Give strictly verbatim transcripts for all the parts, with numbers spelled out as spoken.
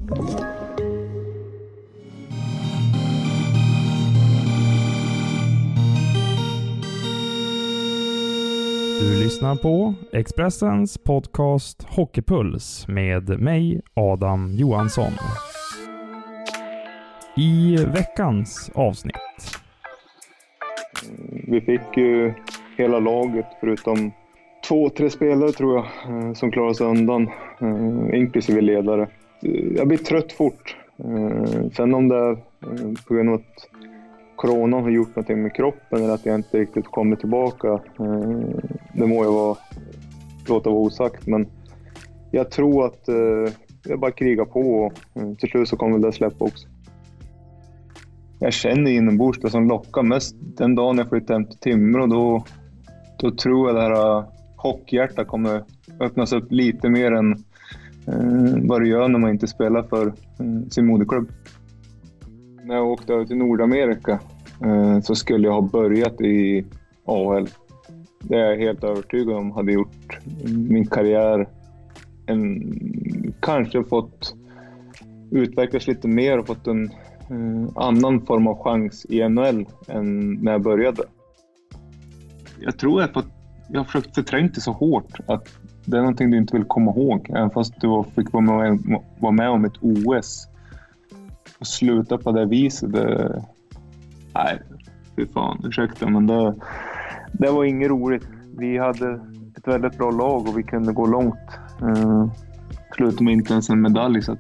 Du lyssnar på Expressens podcast Hockeypuls med mig, Adam Johansson. I veckans avsnitt. Vi fick ju hela laget förutom två, tre spelare tror jag som klarade sig undan, inklusive ledare. Jag blir trött fort. Sen om det är på grund av att coronan har gjort någonting med kroppen eller att jag inte riktigt kommer tillbaka, det må jag vara, låta vara osagt, men jag tror att jag bara krigar på och till slut så kommer det släppa också. Jag känner inombords det som lockar mest den dagen jag flyttar hem till Timrå, då, då tror jag det här hockeyhjärtat kommer öppnas upp lite mer än eh, vad det gör när man inte spelar för eh, sin moderklubb. När jag åkte över till Nordamerika eh, så skulle jag ha börjat i A H L. Det är jag helt övertygad om hade gjort min karriär en, kanske fått utvecklas lite mer och fått en eh, annan form av chans i N H L än när jag började. Jag tror att jag har försökt förträngt det så hårt att det är någonting du inte vill komma ihåg, även fast du fick vara med, vara med om ett O S och sluta på det viset. Det, nej, fy fan, ursäkta, men det, det var inget roligt. Vi hade ett väldigt bra lag och vi kunde gå långt. Uh, slutade med inte ens en medalj. Så att...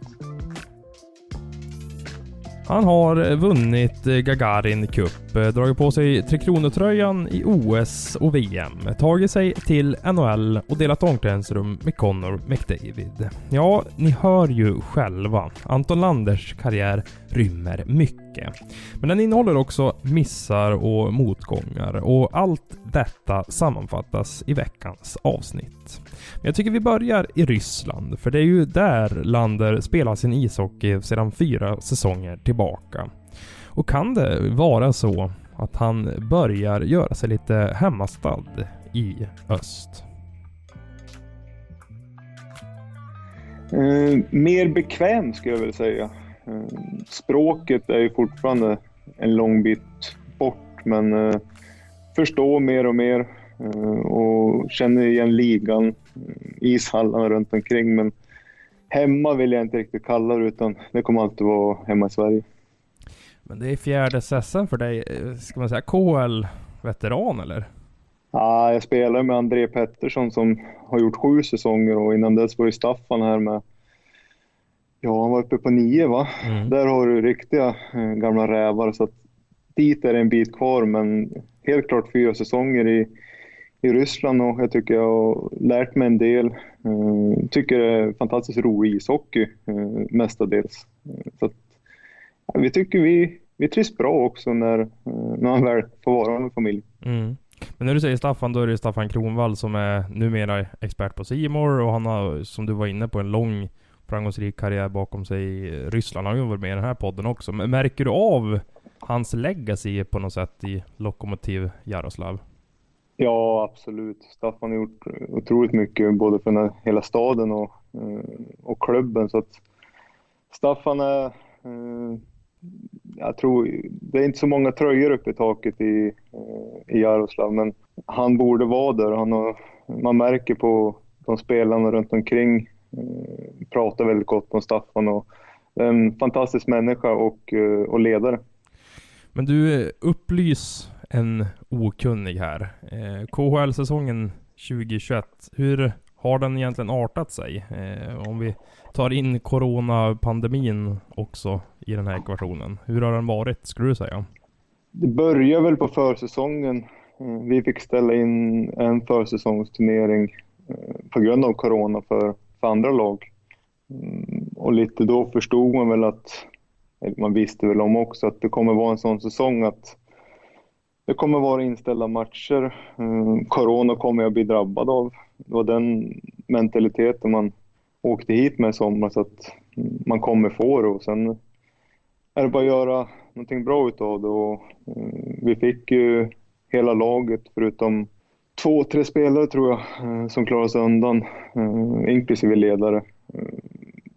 Han har vunnit Gagarin Cup, dragit på sig Tre Kronor-tröjan i O S och V M, tagit sig till N H L och delat omklädningsrum med Connor McDavid. Ja, ni hör ju själva. Anton Landers karriär rymmer mycket. Men den innehåller också missar och motgångar, och allt detta sammanfattas i veckans avsnitt. Men jag tycker vi börjar i Ryssland, för det är ju där Lander spelar sin ishockey sedan fyra säsonger tillbaka. Och kan det vara så att han börjar göra sig lite hemmastad i öst? Eh, mer bekväm skulle jag väl säga. Eh, språket är ju fortfarande en lång bit bort, men eh, förstår mer och mer eh, och känner igen ligan, ishallarna runt omkring, men hemma vill jag inte riktigt kalla det, utan det kommer alltid vara hemma i Sverige. Men det är fjärde säsongen för dig, ska man säga K H L-veteran eller? Ja, jag spelar med André Pettersson som har gjort sju säsonger, och innan dess var ju Staffan här med, ja, han var uppe på nio va? Mm. Där har du riktiga eh, gamla rävar, så att dit är det en bit kvar, men helt klart fyra säsonger i, i Ryssland, och jag tycker jag har lärt mig en del. Eh, tycker det är fantastiskt rolig ishockey eh, mestadels. Eh, så att, ja, vi tycker vi, vi trivs bra också när, eh, när man väl får vara med familj. Mm. Men när du säger Staffan, då är det Staffan Kronvall som är numera expert på C M O R, och han har, som du var inne på, en lång framgångsrik karriär bakom sig i Ryssland. Han har ju varit med i den här podden också. Men märker du av hans legacy på något sätt i Lokomotiv Jaroslav? Ja, absolut. Staffan har gjort otroligt mycket både för den här, hela staden och, och klubben. Så att Staffan är, jag tror, det är inte så många tröjor uppe i taket i, i Jaroslav, men han borde vara där. Han har, man märker på de spelarna runt omkring, pratar väldigt gott om Staffan, och en fantastisk människa och, och ledare. Men du, upplys en okunnig här. Eh, K H L-säsongen tjugohundratjugoett, hur har den egentligen artat sig? Eh, om vi tar in coronapandemin också i den här ekvationen. Hur har den varit, skulle du säga? Det börjar väl på försäsongen. Eh, vi fick ställa in en försäsongsturnering eh, på grund av corona för, för andra lag. Mm, och lite då förstod man väl att, man visste väl om också att det kommer vara en sån säsong att det kommer vara inställda matcher. Mm, corona kommer jag bli drabbad av. Det var den mentaliteten man åkte hit med i sommar, så att man kommer få det, och sen är det bara att göra någonting bra utav det. Och, mm, vi fick ju hela laget förutom två, tre spelare tror jag som klarade sig undan, mm, inklusive ledare. Mm,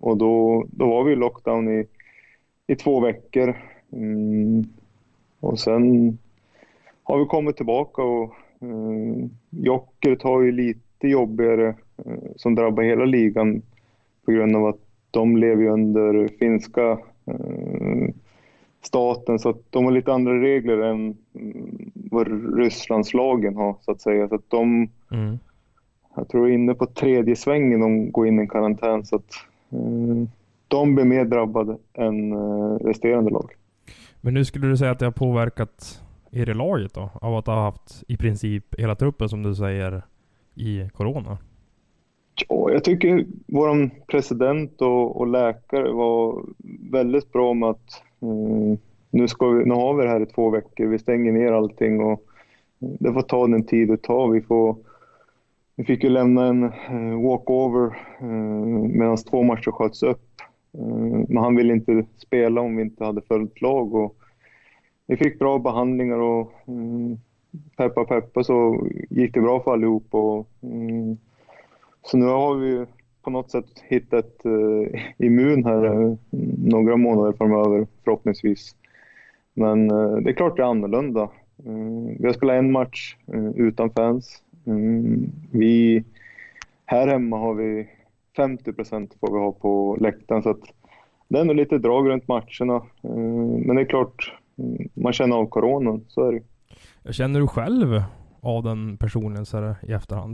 och då, då var vi i lockdown i, i två veckor. Mm. Och sen har vi kommit tillbaka och eh, Jokkeret har ju lite jobbigare eh, som drabbar hela ligan på grund av att de lever ju under finska eh, staten, så att de har lite andra regler än mm, vad Rysslandslagen har, så att säga. Så att de, mm. jag tror inne på tredje svängen de går in i karantän, så att eh, de blir mer drabbade än eh, resterande lag. Men nu skulle du säga att det har påverkat er i laget då? Av att ha haft i princip hela truppen, som du säger, i corona? Ja, jag tycker vår president och, och läkare var väldigt bra med att eh, nu, ska vi, nu har vi det här i två veckor. Vi stänger ner allting och det får ta den tid det tar. Vi, får, vi fick ju lämna en eh, walkover eh, medan två matcher sköts upp. Eh, men han ville inte spela om vi inte hade följt lag. Och vi fick bra behandlingar och mm, peppa peppa så gick det bra för allihop. Och, mm, så nu har vi på något sätt hittat uh, immun här uh, några månader framöver förhoppningsvis. Men uh, det är klart det är annorlunda. Uh, vi har spelat en match uh, utan fans. Uh, vi, här hemma har vi femtio procent får vi ha på läktaren, så att det är nog lite drag runt matcherna. Uh, men det är klart, uh, man känner av coronan, så är det. Jag känner du själv av den personen så här, i efterhand?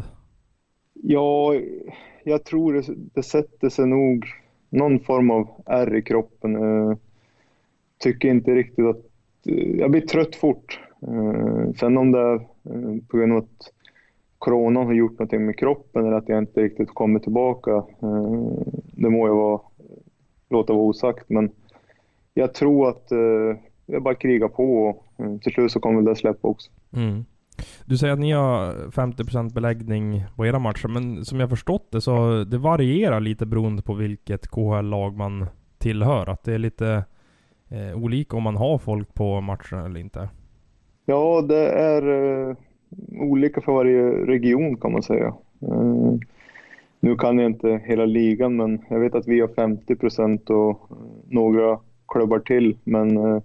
Ja, jag tror det, det sätter sig nog någon form av ärr i kroppen. Uh, tycker inte riktigt att... Uh, jag blir trött fort. Uh, sen om det är uh, på grund av att corona har gjort någonting med kroppen eller att jag inte riktigt kommer tillbaka. Uh, det må jag vara, låta vara osagt. Men jag tror att uh, jag bara krigar på och uh, till slut så kommer det släppa också. Mm. Du säger att ni har femtio procent beläggning på era matcher, men som jag förstått det så det varierar lite beroende på vilket K H L-lag man tillhör. Att det är lite eh, olika om man har folk på matcherna eller inte. Ja, det är eh, olika för varje region kan man säga. Eh, nu kan jag inte hela ligan, men jag vet att vi har femtio procent och några klubbar till, men eh,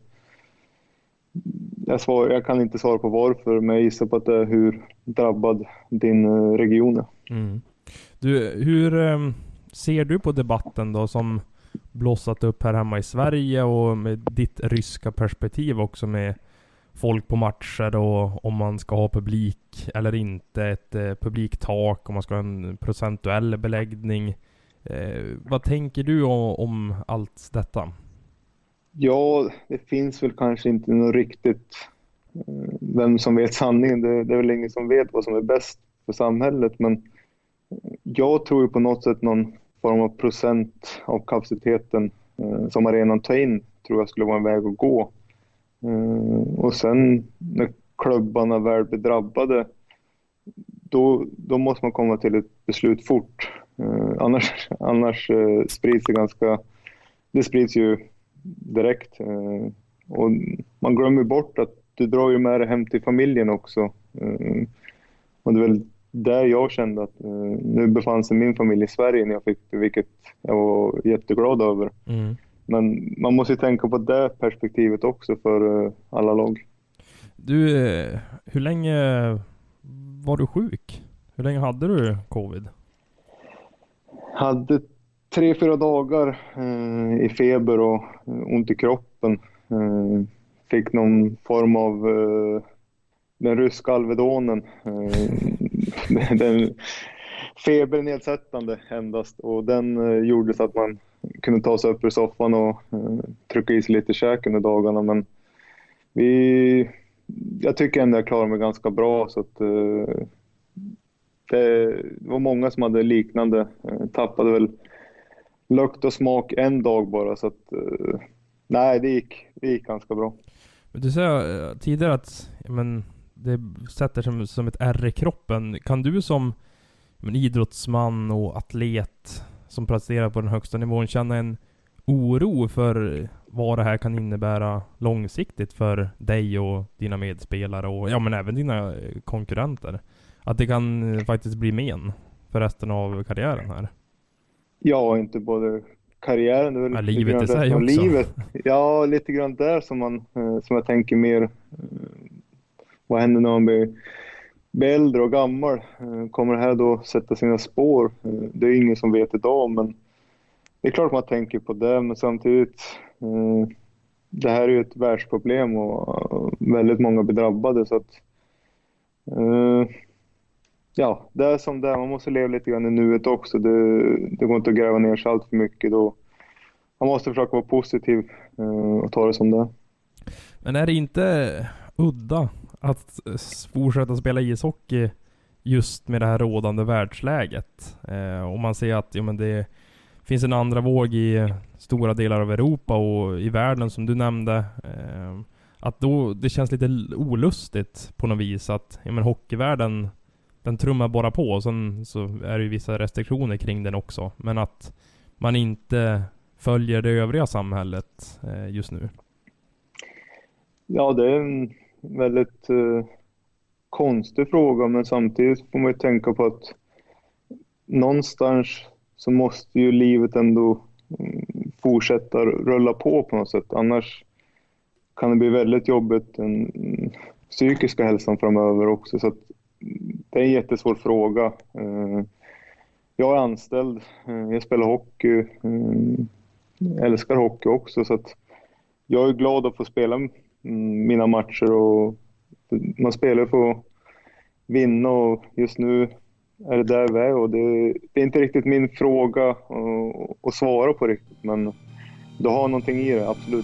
Jag, svar, jag kan inte svara på varför, men jag gissar på att det är hur drabbad din region är. Mm. Du, hur um, ser du på debatten då som blossat upp här hemma i Sverige och med ditt ryska perspektiv också med folk på matcher och om man ska ha publik eller inte, ett eh, publiktak, om man ska ha en procentuell beläggning. Eh, vad tänker du om, om allt detta? Ja, det finns väl kanske inte något riktigt eh, vem som vet sanningen. Det, det är väl ingen som vet vad som är bäst för samhället. Men jag tror på något sätt någon form av procent av kapaciteten eh, som arenan tar in tror jag skulle vara en väg att gå. Eh, och sen när klubbarna väl blir drabbade, då, då måste man komma till ett beslut fort. Eh, annars annars eh, sprids det ganska... Det sprids ju direkt. Eh, och man glömmer bort att du drar ju med det hem till familjen också. Eh, och det är väl där jag kände att eh, nu befann sig min familj i Sverige när jag fick det, vilket jag var jätteglad över. Mm. Men man måste ju tänka på det perspektivet också för eh, alla lag. Du, eh, hur länge var du sjuk? Hur länge hade du covid? Hade tre, fyra dagar eh, i feber och eh, ont i kroppen. Eh, fick någon form av eh, den ryska Alvedonen. Eh, den febernedsättande endast. Och den eh, gjorde så att man kunde ta sig upp ur soffan och eh, trycka i sig lite käk under dagarna. Men vi, jag tycker ändå jag klarar mig ganska bra. Så att, eh, det, det var många som hade liknande. Eh, tappade väl lukt och smak en dag bara, så att uh, nej, det gick, det gick ganska bra. Men du sa uh, tidigare att men, det sätter som, som ett ärr i kroppen. Kan du som men, idrottsman och atlet som presterar på den högsta nivån känna en oro för vad det här kan innebära långsiktigt för dig och dina medspelare och ja, men även dina konkurrenter? Att det kan faktiskt bli men för resten av karriären här? Ja, inte både karriären. Det är väl Ja, lite livet grann i sig resten av också. livet. Ja, lite grann där som, man, eh, som jag tänker mer. Eh, vad händer när man blir, blir äldre och gammal? Eh, kommer det här då sätta sina spår? Eh, det är ingen som vet idag, men det är klart man tänker på det. Men samtidigt, eh, det här är ju ett världsproblem och uh, väldigt många blir drabbade. Så att, uh, ja, det är som det är. Man måste leva lite grann i nuet också. Det, det går inte att gräva ner sig allt för mycket. Då. Man måste försöka vara positiv uh, och ta det som det är. Men är det inte udda att fortsätta spela ishockey just med det här rådande världsläget? Eh, och man ser att ja, men det finns en andra våg i stora delar av Europa och i världen som du nämnde. Eh, att då det känns lite olustigt på något vis att ja, men hockeyvärlden den trummar bara på och sen så är det ju vissa restriktioner kring den också. Men att man inte följer det övriga samhället eh, just nu. Ja, det är en väldigt uh, konstig fråga, men samtidigt får man ju tänka på att någonstans så måste ju livet ändå um, fortsätta rulla på på något sätt. Annars kan det bli väldigt jobbigt den um, psykiska hälsan framöver också. Så att det är en jättesvår fråga. Uh, jag är anställd, uh, jag spelar hockey, uh, jag älskar hockey också, så att jag är glad att få spela mina matcher och man spelar för att vinna och just nu är det där vi är och det, det är inte riktigt min fråga att, att svara på riktigt, men du har någonting i det, absolut.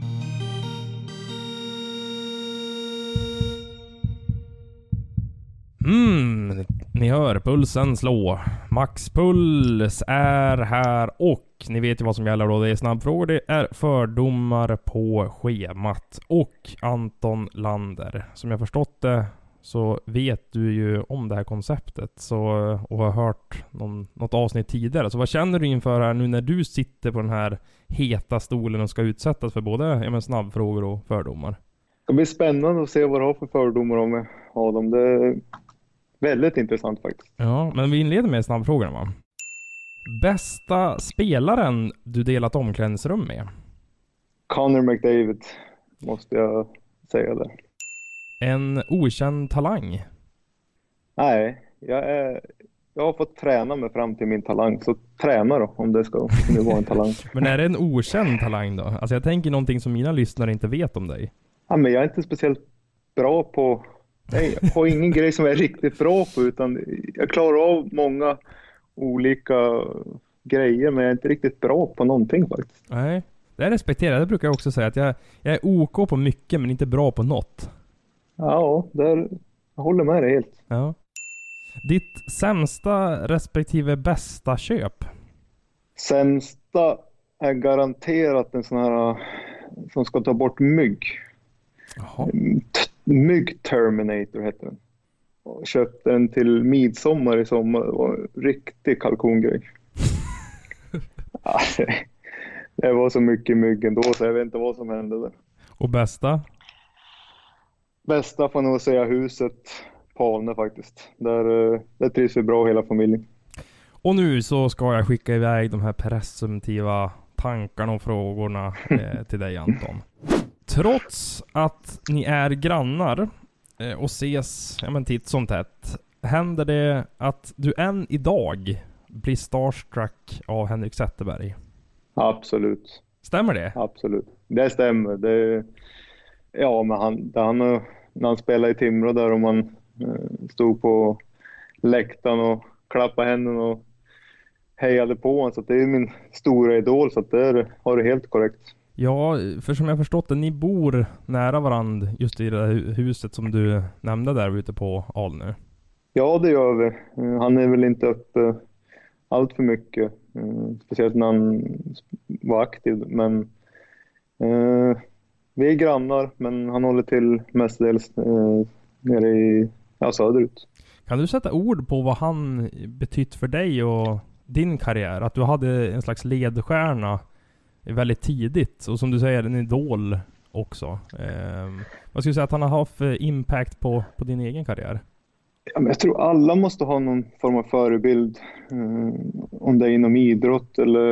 Mm, ni hör pulsen slå. Maxpuls är här och ni vet ju vad som gäller då. Det är snabbfrågor, det är fördomar på schemat. Och Anton Lander, som jag förstått det så vet du ju om det här konceptet så, och har hört någon, något avsnitt tidigare. Så vad känner du inför här nu när du sitter på den här heta stolen och ska utsättas för både ja, men snabbfrågor och fördomar? Det blir spännande att se vad du har för fördomar om jag har dem. Det är väldigt intressant faktiskt. Ja, men vi inleder med snabbfrågorna, va? Bästa spelaren du delat omklädningsrum med? Connor McDavid måste jag säga där. En okänd talang? Nej, jag, är, jag har fått träna mig fram till min talang. Så träna då, om det ska nu vara en talang. Men är det en okänd talang då? Alltså jag tänker någonting som mina lyssnare inte vet om dig. Ja, men jag är inte speciellt bra på... Nej, jag har ingen grej som jag är riktigt bra på, utan jag klarar av många olika grejer, men jag är inte riktigt bra på någonting faktiskt. Nej, det respekterar jag. Det brukar jag också säga att jag, jag är OK på mycket men inte bra på något. Ja, där, jag håller med dig helt. Ja. Ditt sämsta respektive bästa köp? Sämsta är garanterat en sån här som ska ta bort mygg. Jaha. Mygg Terminator heter den. Och köpte den till midsommar i sommar. Det var en riktig kalkongrej. Alltså, det var så mycket mygg ändå så jag vet inte vad som hände där. Och bästa? Bästa får nog säga huset på Alne faktiskt. Där, där trivs vi bra hela familjen. Och nu så ska jag skicka iväg de här presumtiva tankarna och frågorna eh, till dig, Anton. Trots att ni är grannar eh, och ses ja, men titt som tätt, händer det att du än idag blir starstruck av Henrik Zetterberg? Absolut. Stämmer det? Absolut. Det stämmer. Det, ja, men han, han, när han spelade i Timrå där och man eh, stod på läktaren och klappade händerna och hejade på honom. Så det är min stora idol, så att det har du helt korrekt. Ja, för som jag förstått det, ni bor nära varandra just i det där huset som du nämnde där ute på Alnö. Ja, det gör vi. Han är väl inte uppe allt för mycket. Speciellt när han var aktiv. Men eh, vi är grannar, men han håller till mestadels eh, nere i ja, söderut. Kan du sätta ord på vad han betytt för dig och din karriär? Att du hade en slags ledstjärna väldigt tidigt. Och som du säger, en idol också. Eh, vad skulle du säga att han har haft för impact på, på din egen karriär? Ja, men jag tror alla måste ha någon form av förebild. Eh, om det är inom idrott eller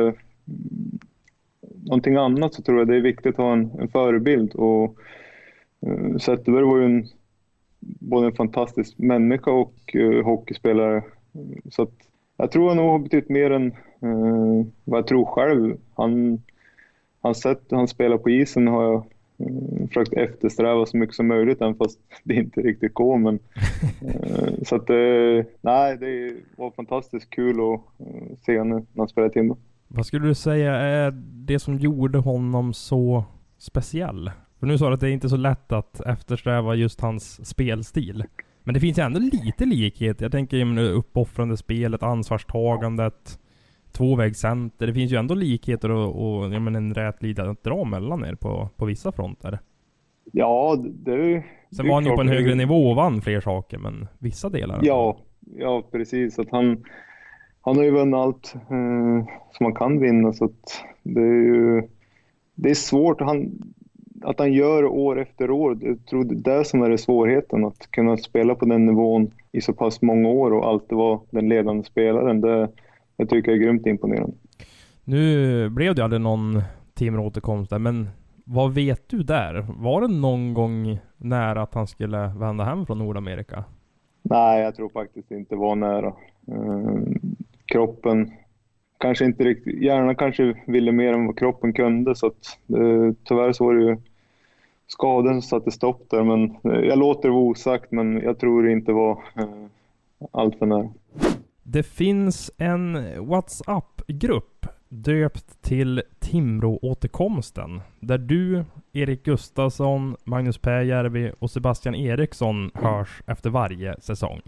någonting annat så tror jag det är viktigt att ha en, en förebild. Och uh, Zetterberg var ju en, både en fantastisk människa och uh, hockeyspelare. Så att jag tror han nog har betytt mer än uh, vad jag tror själv. Han, han sätt han spelar på isen har jag uh, försökt eftersträva så mycket som möjligt, även fast det inte riktigt går. Men, uh, så att uh, nej, det var fantastiskt kul att uh, se honom när han spelade Timrå. Vad skulle du säga är det som gjorde honom så speciell? För nu sa du att det är inte så lätt att eftersträva just hans spelstil. Men det finns ju ändå lite likhet. Jag tänker ju uppoffrande spelet, ansvarstagandet, tvåvägscenter. Det finns ju ändå likheter och, och ja, men en rät lida att dra mellan er på, på vissa fronter. Ja, det... Sen var han ju på en högre nivå och vann fler saker, men vissa delar. Ja, ja precis. Att han... Han har ju vunnit allt eh, som man kan vinna, så att det är ju det är svårt. Han, att han gör år efter år, jag tror det är det som är det svårigheten. Att kunna spela på den nivån i så pass många år och alltid vara den ledande spelaren. Det, jag tycker jag är grymt imponerande. Nu blev det aldrig någon Timrå-återkomst där, men vad vet du där? Var det någon gång nära att han skulle vända hem från Nordamerika? Nej, jag tror faktiskt inte var nära. Eh, kroppen kanske inte riktigt, hjärnan kanske ville mer än vad kroppen kunde, så att eh, tyvärr så var det ju skadan som satte stopp där, men eh, jag låter det vara osagt, men jag tror det inte var eh, allt för nära. Det finns en WhatsApp-grupp döpt till Timrå-återkomsten, där du, Erik Gustafsson, Magnus Pääjärvi och Sebastian Eriksson hörs efter varje säsong.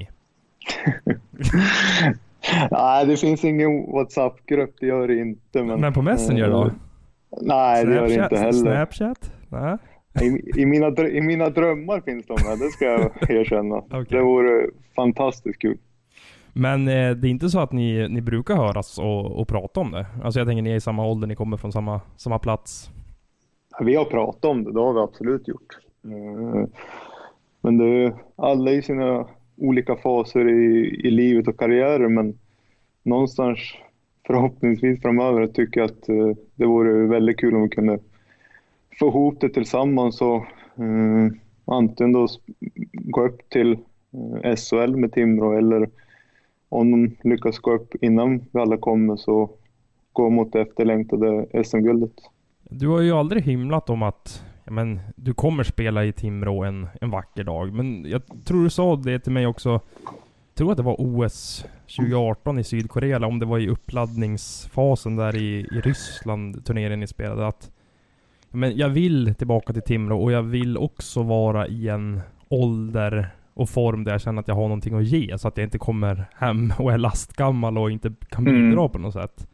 Nej, det finns ingen WhatsApp-grupp, det gör det inte. Men, men på Messenger då? Nej, Snapchat, det gör det inte heller. Snapchat? Nej. I, i, mina, I mina drömmar finns de här, det ska jag erkänna. Okay. Det vore fantastiskt kul. Men eh, det är inte så att ni, ni brukar höras och, och prata om det? Alltså jag tänker ni är i samma ålder, ni kommer från samma, samma plats. Ja, vi har pratat om det, det har vi absolut gjort. Mm. Men det är alla i sina olika faser i, i livet och karriären, men någonstans förhoppningsvis framöver tycker jag att uh, det vore väldigt kul om vi kunde få ihop det tillsammans och uh, antingen då gå upp till uh, S H L med Timrå, eller om de lyckas gå upp innan vi alla kommer så gå mot det efterlängtade S M-guldet. Du har ju aldrig himlat om att ja, men, du kommer spela i Timrå en, en vacker dag. Men jag tror du sa det till mig också. Jag tror att det var O S tjugo arton i Sydkorea, eller om det var i uppladdningsfasen där i, i Ryssland, turneringen ni spelade. Att, men jag vill tillbaka till Timrå och jag vill också vara i en ålder och form där jag känner att jag har någonting att ge, så att jag inte kommer hem och är lastgammal och inte kan bidra mm. på något sätt.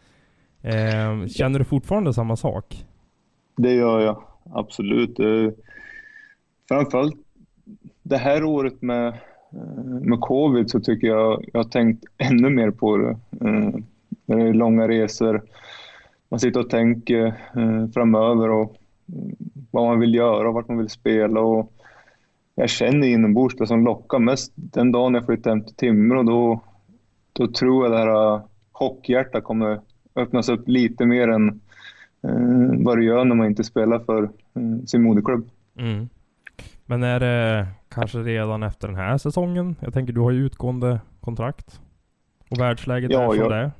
Eh, känner du fortfarande samma sak? Det gör jag, absolut. Eh, framförallt det här året med, med covid så tycker jag jag har tänkt ännu mer på det. Eh, det är långa resor, man sitter och tänker eh, framöver och eh, vad man vill göra och vart man vill spela, och jag känner inombords det som lockar mest den dagen jag flyttar hem till Timrå, då, då tror jag det här hockeyhjärtat kommer öppnas upp lite mer än eh, vad det gör när man inte spelar för eh, sin moderklubb. Mm. Men är det kanske redan efter den här säsongen? Jag tänker du har ju utgående kontrakt. Och världsläget ja, är för det.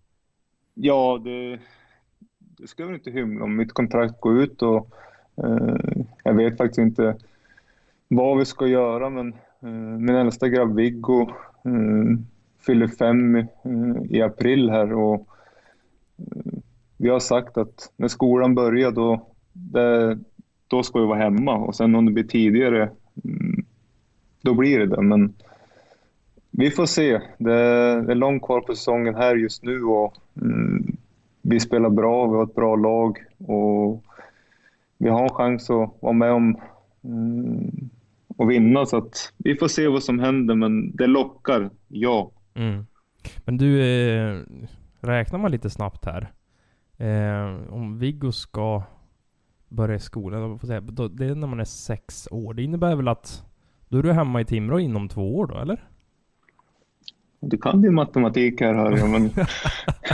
Ja, det, det ska väl inte hymla om mitt kontrakt går ut, och eh, jag vet faktiskt inte vad vi ska göra, men eh, min äldsta grabb Viggo eh, fyller fem eh, i april här, och eh, vi har sagt att när skolan börjar då, det, då ska vi vara hemma, och sen om det blir tidigare mm, då blir det det, men vi får se. Det, det är långt kvar på säsongen här just nu, och mm, vi spelar bra, vi har ett bra lag och vi har en chans att vara med om mm, och vinna, så att vi får se vad som händer, men det lockar, ja. Mm. Men du, eh, räknar man lite snabbt här. Eh, om Viggo ska börja i skolan, då, det är när man är sex år. Det innebär väl att då är du hemma i Timrå inom två år då, eller? Du kan din matematik här, hör jag, men...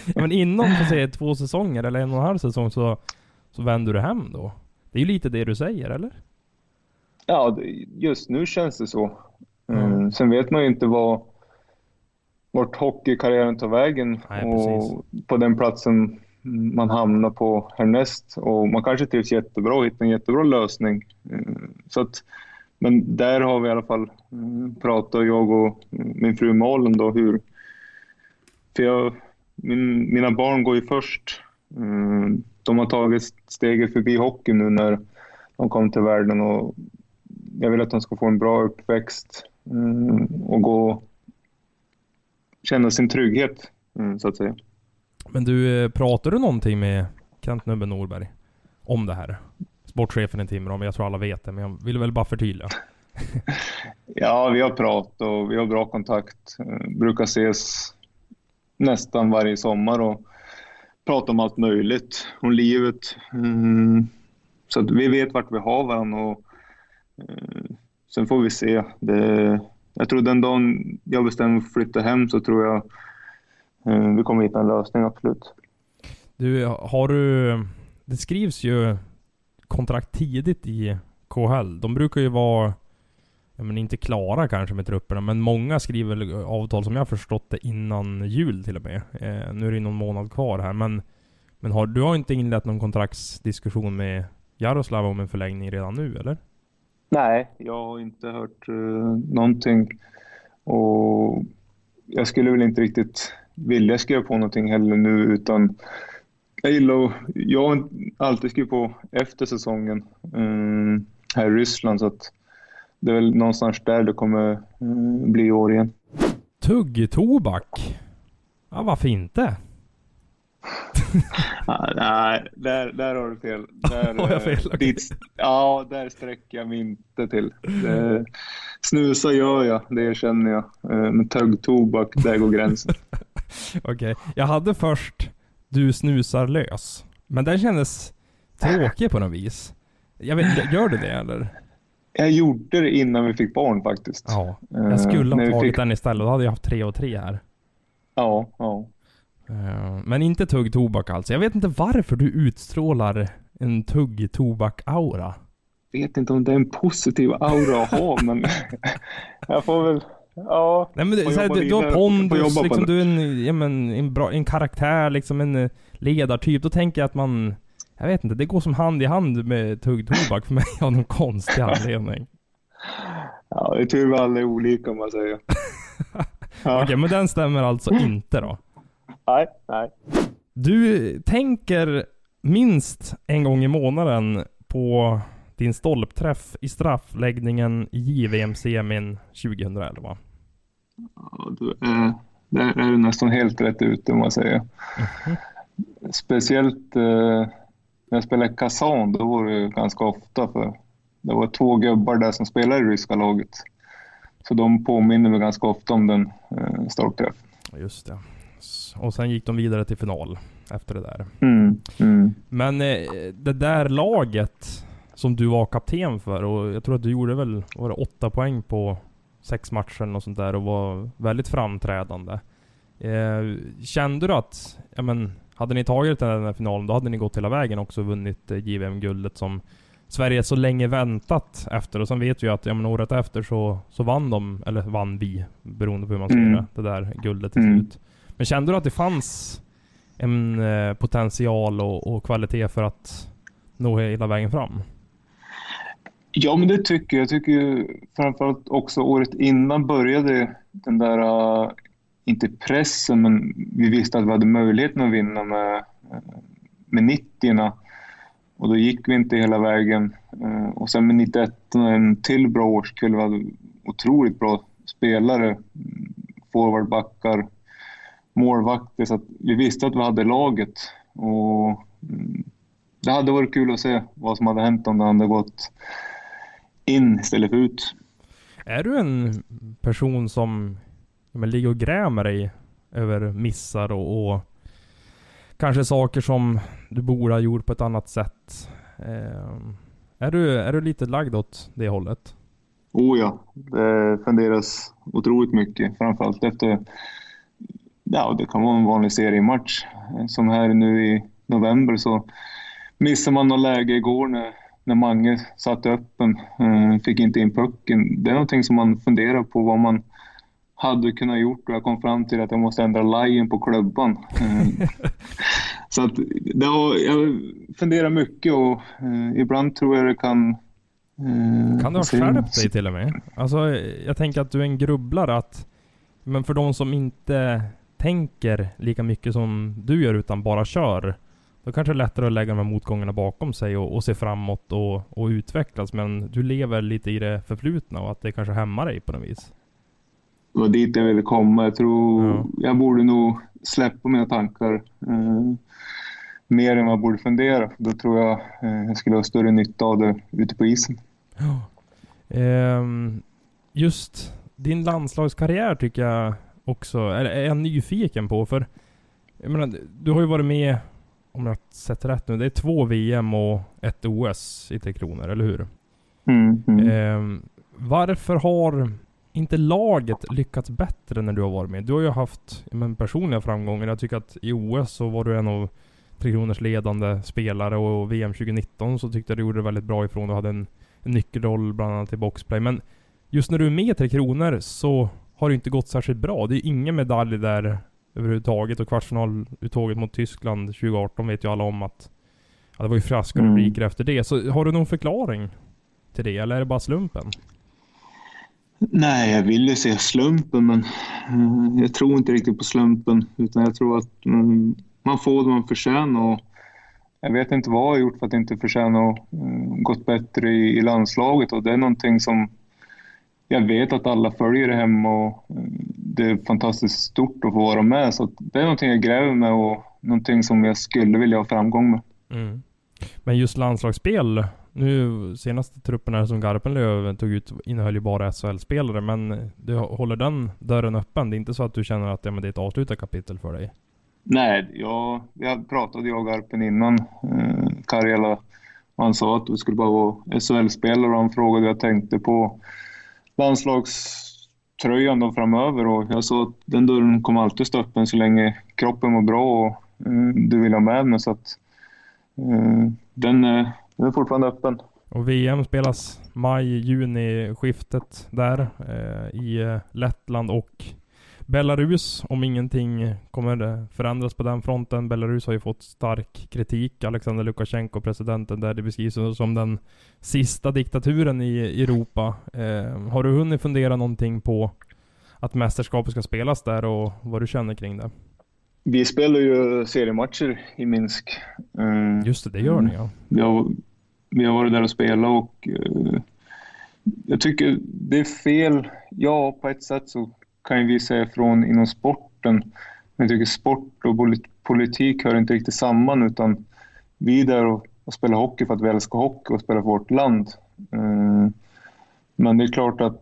Ja, men inom på säga, två säsonger eller en och en halv säsong så, så vänder du hem då. Det är ju lite det du säger, eller? Ja, just nu känns det så. Mm. Mm. Sen vet man ju inte vad, vart hockeykarriären tar vägen. Nej, och på den platsen man hamnar på härnäst. Och man kanske trivs jättebra och hittar en jättebra lösning. Mm. Så att, men där har vi i alla fall mm, pratat, jag och min fru Malin då, hur... För jag, min, mina barn går ju först. Mm, de har tagit steget förbi hockey nu när de kom till världen, och jag vill att de ska få en bra uppväxt mm, och gå känna sin trygghet mm, så att säga. Men du, pratar du någonting med Kent Nubbe Norberg om det här? Sportchefen i Timrå, men jag tror alla vet det, men jag vill väl bara förtydliga. Ja, vi har pratat och vi har bra kontakt. Brukar ses nästan varje sommar och prata om allt möjligt, om livet. Mm. Så att vi vet vart vi har varandra, och eh, sen får vi se. Det, jag tror den dagen jag bestämmer att flytta hem så tror jag eh, vi kommer hitta en lösning, absolut. Du, har du... Det skrivs ju kontrakt tidigt i K H L. De brukar ju vara... Ja, men inte klara kanske med trupperna, men många skriver avtal som jag har förstått det innan jul till och med. Eh, nu är det någon månad kvar här, men, men har, du har inte inlett någon kontraktsdiskussion med Jaroslav om en förlängning redan nu, eller? Nej, jag har inte hört uh, någonting, och jag skulle väl inte riktigt vilja skriva på någonting heller nu, utan jag gillar, jag har alltid skrivit på efter säsongen um, här i Ryssland, så att det är väl någonstans där det kommer mm, bli i år igen. Tuggtobak? Ja, varför inte? ah, nej, där, där har du fel. Där, har jag fel? Okay. Dit, ja, där sträcker jag mig inte till. Det, snusa gör jag, det känner jag. Men tuggtobak, där går gränsen. Okej, okay. Jag hade först du snusar lös. Men den kändes tråkig på något vis. Jag vet, gör du det eller? Jag gjorde det innan vi fick barn faktiskt. Ja, jag skulle ha uh, tagit fick... den istället. Då hade jag haft tre och tre här. Ja, ja. Uh, men inte tuggtobak alltså. Jag vet inte varför du utstrålar en tuggtobak-aura. Jag vet inte om det är en positiv aura att ha, men jag får väl... Ja, nej, men det, så här, du, du har pondus, liksom, du är en, ja, men, en, bra, en karaktär, liksom en ledartyp. Då tänker jag att man... Jag vet inte, det går som hand i hand med tuggtobak för mig av någon konstig anledning. Ja, det tror jag alla är olika om man säger. Ja. Okej, okay, men den stämmer alltså inte då? Nej, nej. Du tänker minst en gång i månaden på din stolpträff i straffläggningen i J V M-semin tjugohundraelva. Ja, du är, där är du nästan helt rätt ute om man säger. Mm-hmm. Speciellt... Eh, när jag spelade Kazan, då var det ganska ofta, för det var två gubbar där som spelade i ryska laget. Så de påminner mig ganska ofta om den eh, stolpträffen. Just det. Och sen gick de vidare till final efter det där. Mm, mm. Men eh, det där laget som du var kapten för, och jag tror att du gjorde väl var det åtta poäng på sex matcher och sånt där, och var väldigt framträdande. Eh, kände du att, ja men, hade ni tagit den här finalen, då hade ni gått hela vägen också och vunnit J V M-guldet som Sverige så länge väntat efter. Och sen vet vi ju att ja, men året efter så, så vann de, eller vann vi, beroende på hur man säger mm. det, det där guldet till mm. slut. Men kände du att det fanns en eh, potential och, och kvalitet för att nå hela vägen fram? Ja, men det tycker jag. Jag tycker ju framförallt också året innan började den där... Uh... inte pressen, men vi visste att vi hade möjligheten att vinna med, med nittio. Och då gick vi inte hela vägen. Och sen med nittioett, en till bra årskull, vi hade otroligt bra spelare. Forwardbackar, målvakter. Så att vi visste att vi hade laget. Och det hade varit kul att se vad som hade hänt om det hade gått in istället för ut. Är du en person som men ligger och grämer dig över missar och, och kanske saker som du borde ha gjort på ett annat sätt? Eh, är, du, är du lite lagd åt det hållet? Oh ja, det funderas otroligt mycket. Framförallt efter Ja, det kan vara en vanlig seriematch. Som här nu i november så missade man något läge igår när, när Mange satt öppen. Fick inte in pucken. Det är någonting som man funderar på vad man hade kunnat gjort, och jag kom fram till att jag måste ändra lagen på klubban. Så att det har, jag funderar mycket, och eh, ibland tror jag det kan... Eh, kan du ha skärpt dig till och med? Alltså, jag tänker att du är en grubblare, att, men för de som inte tänker lika mycket som du gör utan bara kör, då kanske det är lättare att lägga de här motgångarna bakom sig och, och se framåt och, och utvecklas. Men du lever lite i det förflutna, och att det kanske hämmar dig på något vis. Det var dit jag ville komma. Jag tror ja. jag borde nog släppa mina tankar eh, mer än vad jag borde fundera. Då tror jag eh, jag skulle ha större nytta av det ute på isen. Ja. Eh, just din landslagskarriär tycker jag också är, är jag nyfiken på. För jag menar, du har ju varit med, om jag har sett rätt nu, det är två V M och ett O S i Tre Kronor, eller hur? Mm, mm. Eh, varför har inte laget lyckats bättre när du har varit med? Du har ju haft men, personliga framgångar. Jag tycker att i O S så var du en av Tre Kronors ledande spelare, och V M tjugonitton så tyckte jag du gjorde det väldigt bra ifrån. Du hade en, en nyckelroll bland annat i boxplay. Men just när du är med i Tre Kronor så har det inte gått särskilt bra. Det är ingen medalj där överhuvudtaget, och kvartsfinaluttåget mot Tyskland tjugoarton vet ju alla om att ja, det var ju fraska rubriker mm. efter det. Så har du någon förklaring till det, eller är det bara slumpen? Nej, jag ville se slumpen, men uh, jag tror inte riktigt på slumpen, utan jag tror att um, man får det man förtjänar, och jag vet inte vad jag har gjort för att inte förtjäna att uh, gått bättre i, i landslaget, och det är någonting som jag vet att alla följer det hem, och uh, det är fantastiskt stort att få vara med, så att det är någonting jag gräver med och någonting som jag skulle vilja ha framgång med. Mm. Men just landslagsspel, nu senaste truppen här som Garpenlöv tog ut innehöll ju bara S H L-spelare, men du håller den dörren öppen. Det är inte så att du känner att ja, men det är ett avslutat kapitel för dig? Nej, jag, jag pratade jag och Garpen innan eh, Karjala, och han sa att du skulle bara vara S H L-spelare, och han frågade vad jag tänkte på landslagströjan då framöver, och jag sa att den dörren kommer alltid stå öppen så länge kroppen mår bra och eh, du vill ha med mig, så att eh, den är Den är fortfarande öppen. Och V M spelas maj-juni skiftet där eh, i Lettland och Belarus, om ingenting kommer förändras på den fronten. Belarus har ju fått stark kritik. Alexander Lukasjenko, presidenten där, det beskrivs som den sista diktaturen i Europa. Eh, har du hunnit fundera någonting på att mästerskapet ska spelas där, och vad du känner kring det? Vi spelar ju seriematcher i Minsk. Mm. Just det, det gör ni, ja. Vi har, vi har varit där och spelat, och uh, jag tycker det är fel. Ja, på ett sätt så kan vi säga från inom sporten. Men jag tycker sport och politik hör inte riktigt samman, utan vi är där och, och spelar hockey för att vi älskar hockey och spelar för vårt land. Uh, men det är klart att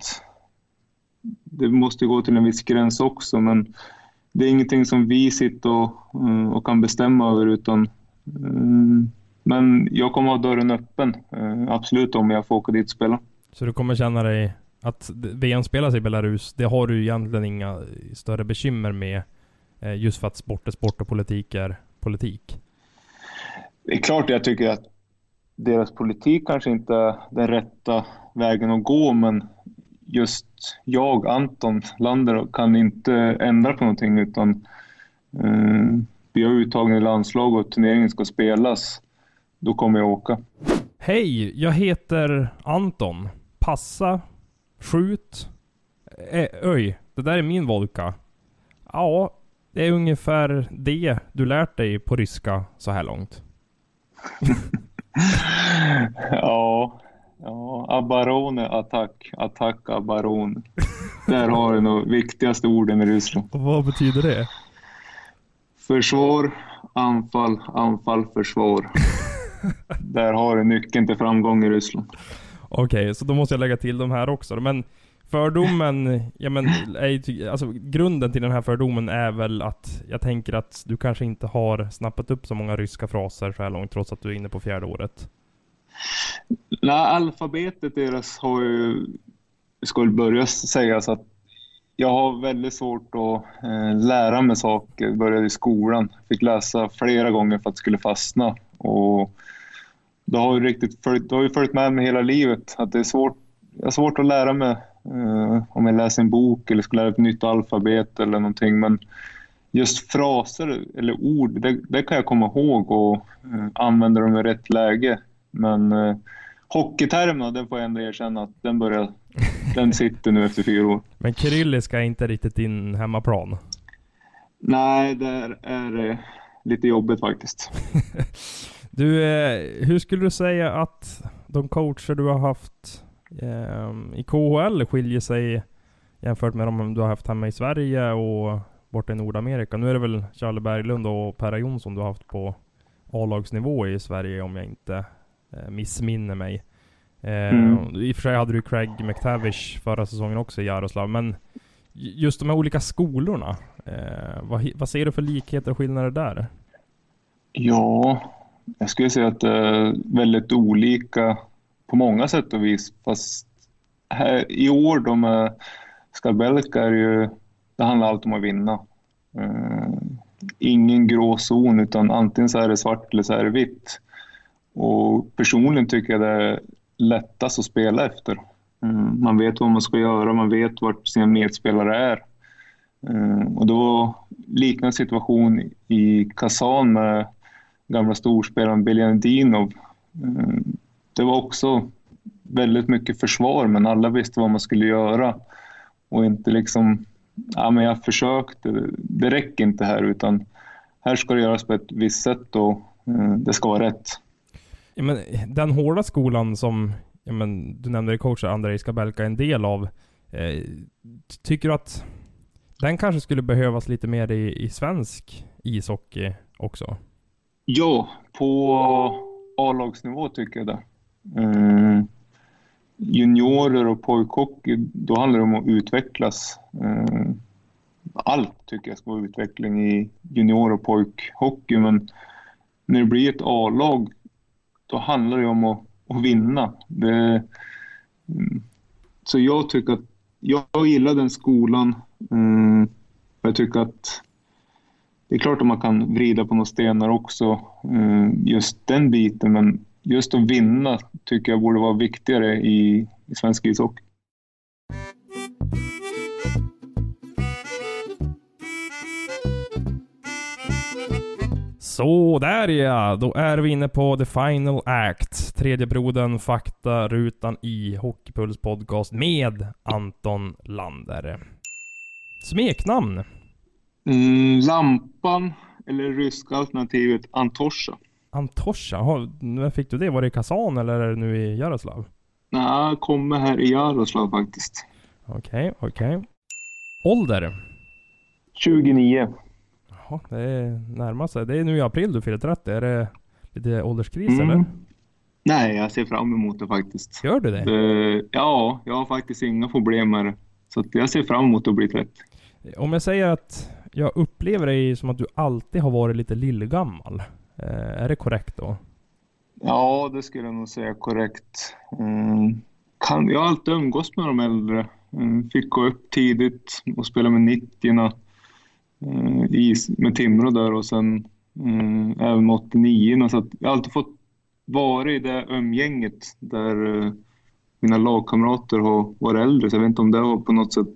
det måste gå till en viss gräns också, men det är ingenting som vi sitter och, och kan bestämma över, utan um, men jag kommer ha dörren öppen, uh, absolut, om jag får åka dit och spela. Så du kommer känna dig att V M spelas i Belarus, det har du egentligen inga större bekymmer med, uh, just för att sport är sport och politik är politik? Det är klart jag tycker att deras politik kanske inte är den rätta vägen att gå, men just jag, Anton Lander, kan inte ändra på någonting, utan eh, vi har uttagna i landslag och turneringen ska spelas. Då kommer jag åka. Hej, jag heter Anton. Passa, skjut, Ä- öj, det där är min vodka. Ja, det är ungefär det du lärt dig på ryska så här långt. Ja. Ja, Abarone, attack, attack, Abarone. Där har du nog viktigaste orden i Ryssland. Och vad betyder det? Försvar, anfall, anfall, försvar. Där har du nyckeln till framgång i Ryssland. Okej, okay, så då måste jag lägga till de här också. Men fördomen, ja men, är, alltså, grunden till den här fördomen är väl att jag tänker att du kanske inte har snappat upp så många ryska fraser så här långt, trots att du är inne på fjärde året. Nej, alfabetet deras har ju, ska väl börja sägas att jag har väldigt svårt att eh, lära mig saker. Började i skolan. Fick läsa flera gånger för att det skulle fastna. Och det har ju riktigt följt, det har ju följt med mig hela livet. Att det är svårt, jag har svårt att lära mig eh, om jag läser en bok eller ska lära ett nytt alfabet eller någonting. Men just fraser eller ord, det, det kan jag komma ihåg och eh, använda dem i rätt läge. Men eh, hockeytermerna, den får jag ändå erkänna att den börjar, den sitter nu efter fyra år. Men kyrilliska är inte riktigt din hemmaplan? Nej, det är eh, lite jobbigt faktiskt. Du, eh, hur skulle du säga att de coacher du har haft eh, i K H L skiljer sig jämfört med de du har haft hemma i Sverige och borta i Nordamerika? Nu är det väl Charlie Berglund och Per Jonsson du har haft på A-lagsnivå i Sverige, om jag inte eh, missminner mig. Eh, mm. I och för sig hade du Craig McTavish förra säsongen också i Jaroslav, men just de här olika skolorna, eh, vad, vad ser du för likheter och skillnader där? Ja, jag skulle säga att det är väldigt olika på många sätt och vis. Fast här, i år de är, Skarbelka är ju, det handlar allt om att vinna. Uh, ingen grå zon, utan antingen så är det svart eller så är det vitt. Och personligen tycker jag det är lättast att spela efter. Uh, man vet vad man ska göra, man vet vart sina medspelare är. Uh, och då liknande situation i Kazan med gamla storspelaren Beljanidinov. Det var också väldigt mycket försvar, men alla visste vad man skulle göra. Och inte liksom, ja men jag försökte, det räcker inte här, utan här ska det göras på ett visst sätt och det ska vara rätt. Ja, men den hårda skolan som ja, men, du nämnde coach Andrei Skarbelka en del av, eh, tycker du att den kanske skulle behövas lite mer i, i svensk ishockey också? Ja, på A-lagsnivå tycker jag det. Mm. Juniorer och pojkhockey, då handlar det om att utvecklas. Mm. Allt tycker jag ska vara utveckling i junior- och pojkhockey, men när det blir ett A-lag, då handlar det om att, att vinna. Det, mm. Så jag tycker att jag gillar den skolan. Mm. Jag tycker att det är klart att man kan vrida på några stenar också, just den biten, men just att vinna tycker jag borde vara viktigare i, i svensk ishockey. Så där ja, då är vi inne på The Final Act, tredje brodern, fakta, rutan i Hockeypuls podcast med Anton Lander. Smeknamn? Mm, lampan eller ryska alternativet Antosha. Antosha? När fick du det? Var det i Kazan eller är det nu i Jaroslav? Nej, jag kommer här i Jaroslav faktiskt. Okej, okay, okej. Okay. Ålder? tjugonio. Jaha, det är närmast sig. Det är nu i april du fyller trettio. Är det lite ålderskris mm. eller? Nej, jag ser fram emot det faktiskt. Gör du det? det? Ja, jag har faktiskt inga problem med det. Så att jag ser fram emot att bli trettio. Om jag säger att jag upplever dig som att du alltid har varit lite lillgammal. Eh, är det korrekt då? Ja, det skulle jag nog säga korrekt. Mm. Kan, jag har alltid umgås med de äldre. Mm. Fick gå upp tidigt och spela med nittio mm, i, med Timrå där och sen mm, även med åttionio. Så att jag har alltid fått vara i det umgänget där uh, mina lagkamrater har varit äldre. Så jag vet inte om det har på något sätt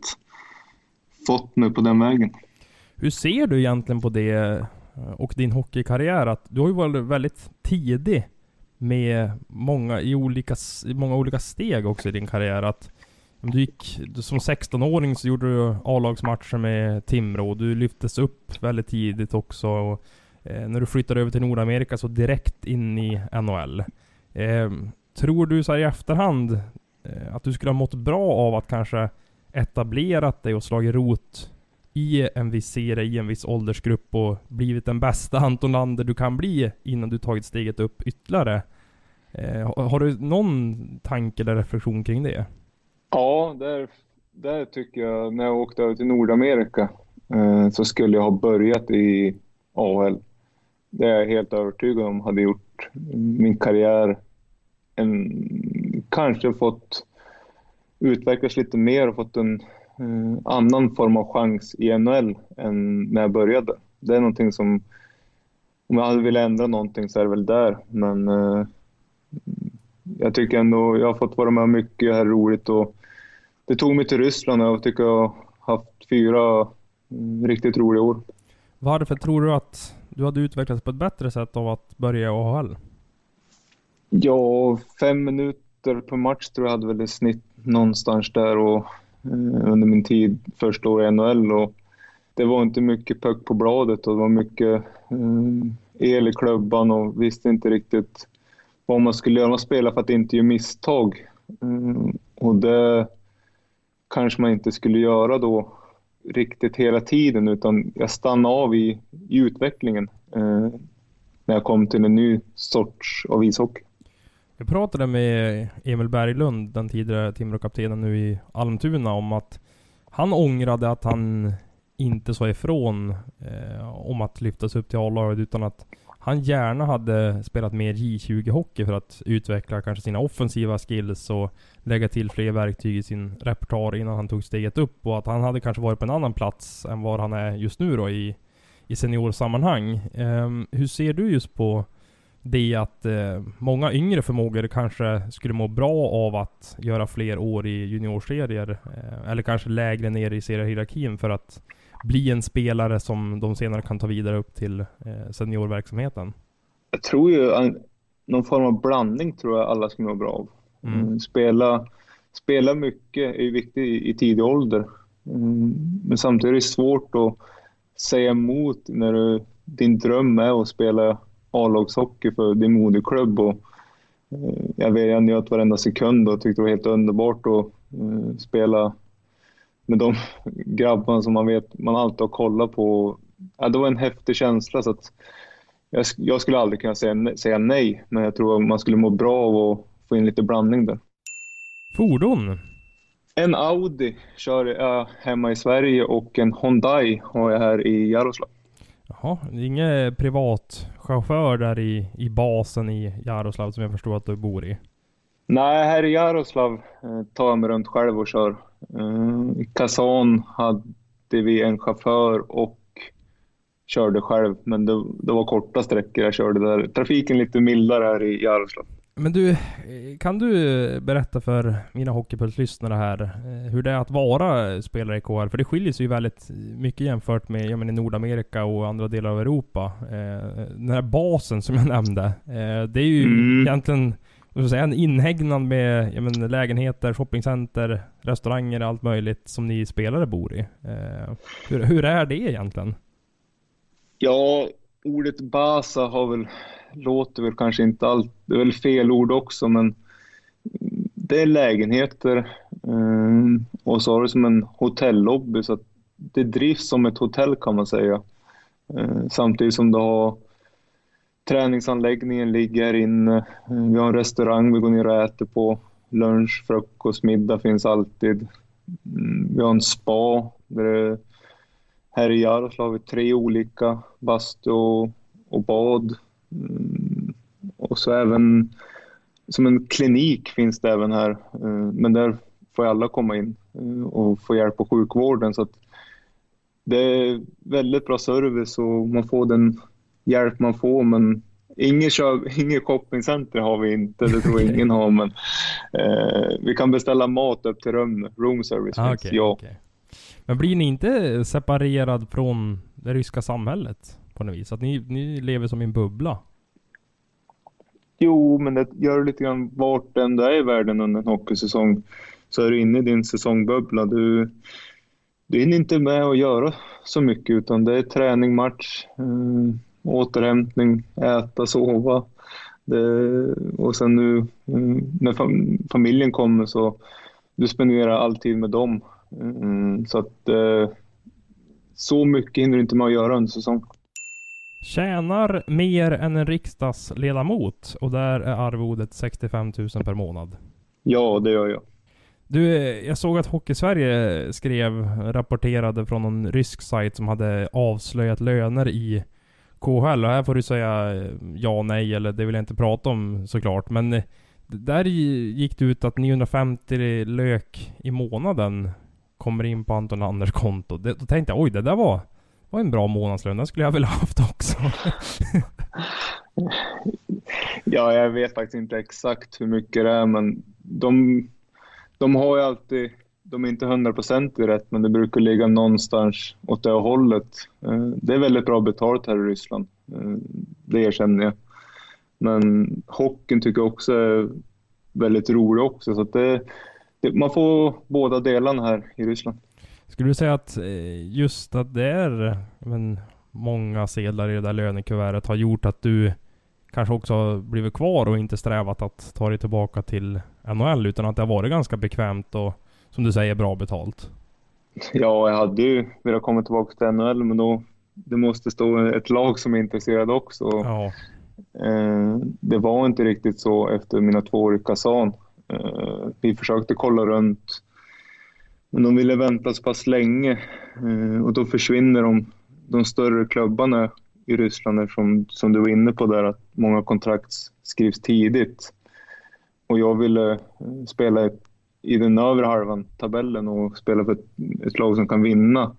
fått mig på den vägen. Hur ser du egentligen på det och din hockeykarriär? Att du har ju varit väldigt tidig med många i olika, många olika steg också i din karriär. Att du gick som sexton-åring så gjorde du A-lagsmatcher med Timrå. Du lyftes upp väldigt tidigt också. Och, eh, när du flyttade över till Nordamerika så direkt in i N H L. Eh, tror du så här i efterhand eh, att du skulle ha mått bra av att kanske etablerat dig och slagit rot i en viss serie, i en viss åldersgrupp och blivit den bästa Anton Lander du kan bli innan du tagit steget upp ytterligare? Eh, har du någon tanke eller reflektion kring det? Ja, där, där tycker jag, när jag åkte över till Nordamerika eh, så skulle jag ha börjat i A H L. Det är jag helt övertygad om hade gjort min karriär en, kanske fått utvecklas lite mer och fått en eh, annan form av chans i N H L än när jag började. Det är någonting som, om jag hade velat ändra någonting så är det väl där. Men eh, jag tycker ändå, jag har fått vara med mycket, det här är roligt och det tog mig till Ryssland och jag tycker jag har haft fyra mm, riktigt roliga år. Varför tror du att du hade utvecklats på ett bättre sätt av att börja i A H L? Ja, fem minuter per match tror jag hade väl ett snitt någonstans där och eh, under min tid första år i N H L och det var inte mycket puck på bladet och det var mycket eh, el i klubban och visste inte riktigt vad man skulle göra. Man spelade för att inte göra misstag eh, och det kanske man inte skulle göra då riktigt hela tiden utan jag stannade av i, i utvecklingen eh, när jag kom till en ny sorts av ishockey. Jag pratade med Emil Berglund, den tidigare Timrå-kaptenen nu i Almtuna, om att han ångrade att han inte sa ifrån eh, om att lyftas upp till A-laget utan att han gärna hade spelat mer J tjugo-hockey för att utveckla kanske sina offensiva skills och lägga till fler verktyg i sin repertoar innan han tog steget upp och att han hade kanske varit på en annan plats än var han är just nu då i, i seniorsammanhang. Eh, hur ser du just på det att eh, många yngre förmågor kanske skulle må bra av att göra fler år i juniorserier eh, eller kanske lägre ner i seriehierarkin för att bli en spelare som de senare kan ta vidare upp till eh, seniorverksamheten? Jag tror ju en, någon form av blandning tror jag alla ska må bra av. Mm. Spela, spela mycket är viktigt i, i tidig ålder. Mm. Men samtidigt är det svårt att säga emot när du, din dröm är att spela A-lagshockey för din moderklubb och eh, jag vet jag njöt varenda sekund och tyckte det var helt underbart att eh, spela med de grabbarna som man vet man alltid har kollat på. Ja, det var en häftig känsla så att jag, jag skulle aldrig kunna säga, säga nej men jag tror att man skulle må bra av att få in lite blandning där. Fordon? En Audi kör jag hemma i Sverige och en Hyundai har jag här i Jaroslav. Jaha, det är ingen privat chaufför där i, i basen i Jaroslav som jag förstår att du bor i? Nej, här i Jaroslav eh, tar jag mig runt själv och kör. Eh, I Kazan hade vi en chaufför och körde själv, men det, det var korta sträckor jag körde där. Trafiken lite mildare här i Jaroslav. Men du, kan du berätta för mina hockeypuls-lyssnare här hur det är att vara spelare i K H L? För det skiljer sig ju väldigt mycket jämfört med jag menar, Nordamerika och andra delar av Europa. Eh, den här basen som jag nämnde, eh, det är ju mm. egentligen jag säga, en inhägnad med jag menar, lägenheter, shoppingcenter, restauranger, allt möjligt som ni spelare bor i. Eh, hur, hur är det egentligen? Ja, ordet basa har väl låter väl kanske inte allt, det är väl fel ord också, men det är lägenheter um, och så har det som en hotellobby så att det drivs som ett hotell kan man säga. Uh, samtidigt som du har träningsanläggningen ligger inne, uh, vi har en restaurang vi går ner och äter på, lunch, frukost, middag finns alltid. Um, vi har en spa där det, här i Jaroslav har vi tre olika bastu och, och bad. Mm. Och så även som en klinik finns det även här. Mm. Men där får alla komma in mm. och få hjälp på sjukvården. Så att det är väldigt bra service och man får den hjälp man får. Men inget, inget shoppingcenter har vi inte, det tror jag ingen har. Men eh, vi kan beställa mat upp till rum. Room service ah, finns, okay, ja. Okay. Men blir ni inte separerad från det ryska samhället på något vis? Att ni, ni lever som en bubbla? Jo, men det gör lite grann vart än du är i världen under en hockeysäsong. Så är du inne i din säsongbubbla. Du, du är inte med att göra så mycket utan det är träning, match, äh, återhämtning, äta, sova. Det, och sen nu äh, när fam- familjen kommer så du spenderar all tid med dem. Mm, så att eh, så mycket hinner du inte med att göra under säsong. Tjänar mer än en riksdagsledamot och där är arvodet sextiofem tusen per månad. Ja, det gör jag. Du, jag såg att Hockey Sverige skrev, rapporterade från en rysk sajt som hade avslöjat löner i K H L. Och här får du säga ja, nej eller det vill jag inte prata om såklart. Men där gick det ut att niohundrafemtio lök i månaden kommer in på Anton Anders konto. Det, då tänkte jag, oj det där var, var en bra månadslön. Den skulle jag väl ha haft också. Ja, jag vet faktiskt inte exakt hur mycket det är, men de, de har ju alltid, de är inte hundra procent i rätt, men det brukar ligga någonstans åt det hållet. Det är väldigt bra betalt här i Ryssland, det erkänner jag. Men hockeyn tycker jag också är väldigt rolig också, så att det, det, man får båda delarna här i Ryssland. Skulle du säga att just att det är men, många sedlar i det där lönekuvertet har gjort att du kanske också har blivit kvar och inte strävat att ta dig tillbaka till N H L, utan att det har varit ganska bekvämt och som du säger bra betalt? Ja, jag hade ju velat komma tillbaka till N H L, men då det måste stå ett lag som är intresserad också. Ja. Eh, det var inte riktigt så efter mina två år i Kazan. Eh, vi försökte kolla runt, men de ville vänta så pass länge, eh, och då försvinner de, de större klubbarna i Ryssland, som, som du var inne på där, att många kontrakt skrivs tidigt. Och jag ville spela ett, i den övre halvan tabellen och spela för ett, ett lag som kan vinna.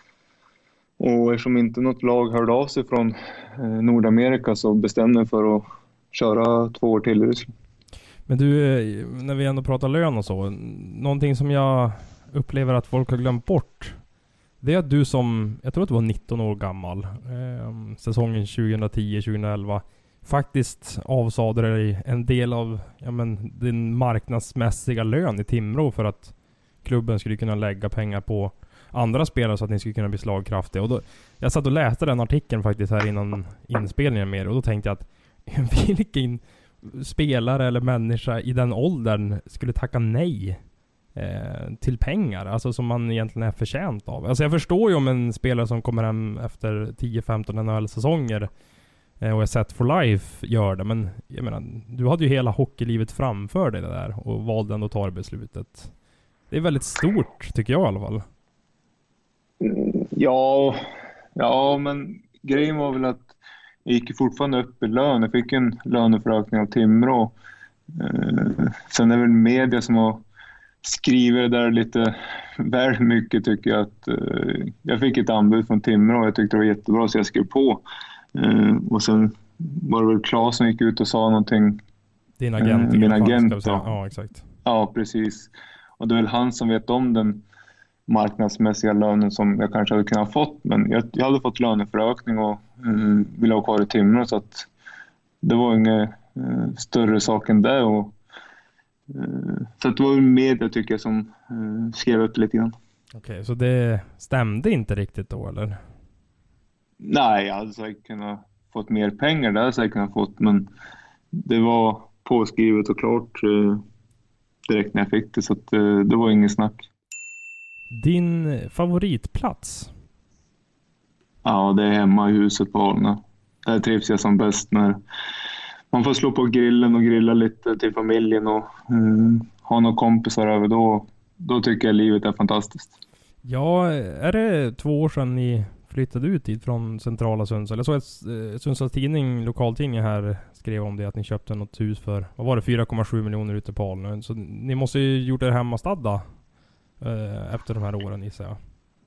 Och eftersom inte något lag hörde av sig från eh, Nordamerika, så bestämde jag för att köra två år till i Ryssland. Men du, när vi ändå pratar lön och så, någonting som jag upplever att folk har glömt bort, det är att du som, jag tror att du var nitton år gammal, eh, säsongen tjugohundratio tjugohundraelva, faktiskt avsade dig en del av ja, men, din marknadsmässiga lön i Timrå för att klubben skulle kunna lägga pengar på andra spelare så att ni skulle kunna bli slagkraftiga. Och då, jag satt och läste den artikeln faktiskt här innan inspelningen med, och då tänkte jag att vilken spelare eller människa i den åldern skulle tacka nej eh, till pengar, alltså som man egentligen är förtjänt av. Alltså jag förstår ju om en spelare som kommer hem efter tio femton N H L-säsonger och är set for life gör det, men jag menar, du hade ju hela hockeylivet framför dig där och valde ändå att ta det beslutet. Det är väldigt stort, tycker jag i alla fall. Ja, ja, men grejen var väl att jag gick fortfarande upp i lön. Jag fick en löneförökning av Timrå. Eh, sen är det väl media som har skrivit det där lite väl mycket, tycker jag. Att, eh, jag fick ett anbud från Timrå och jag tyckte det var jättebra, så jag skrev på. Eh, och sen var det väl Claes som gick ut och sa någonting. Din agent. Eh, min agent, ja. Ja, exakt. Ja, precis. Och det är väl han som vet om den marknadsmässiga lönen som jag kanske hade kunnat fått, men jag, jag hade fått löneförökning och mm, ville ha kvar i Timrå, så att det var inget uh, större sak än det. Och, uh, så att det var media, tycker jag, som uh, skrev upp lite grann. Okej, okay, så det stämde inte riktigt då, eller? Nej, jag hade säkert kunnat fått mer pengar, det hade jag säkert kunnat fått, men det var påskrivet och klart uh, direkt när jag fick det, så att, uh, det var ingen snack. Din favoritplats? Ja, det är hemma i huset på Alna. Där trivs jag som bäst, när man får slå på grillen och grilla lite till familjen och mm, ha några kompisar över. Då, då tycker jag livet är fantastiskt. Ja, är det två år sedan ni flyttade ut dit från centrala Sundsvall? Jag såg att Sundsvalls tidning, lokaltidning här, skrev om det, att ni köpte något hus för, vad var det, fyra komma sju miljoner ute på Alna. Så ni måste ju gjort er hemmastadda efter de här åren, gissar jag.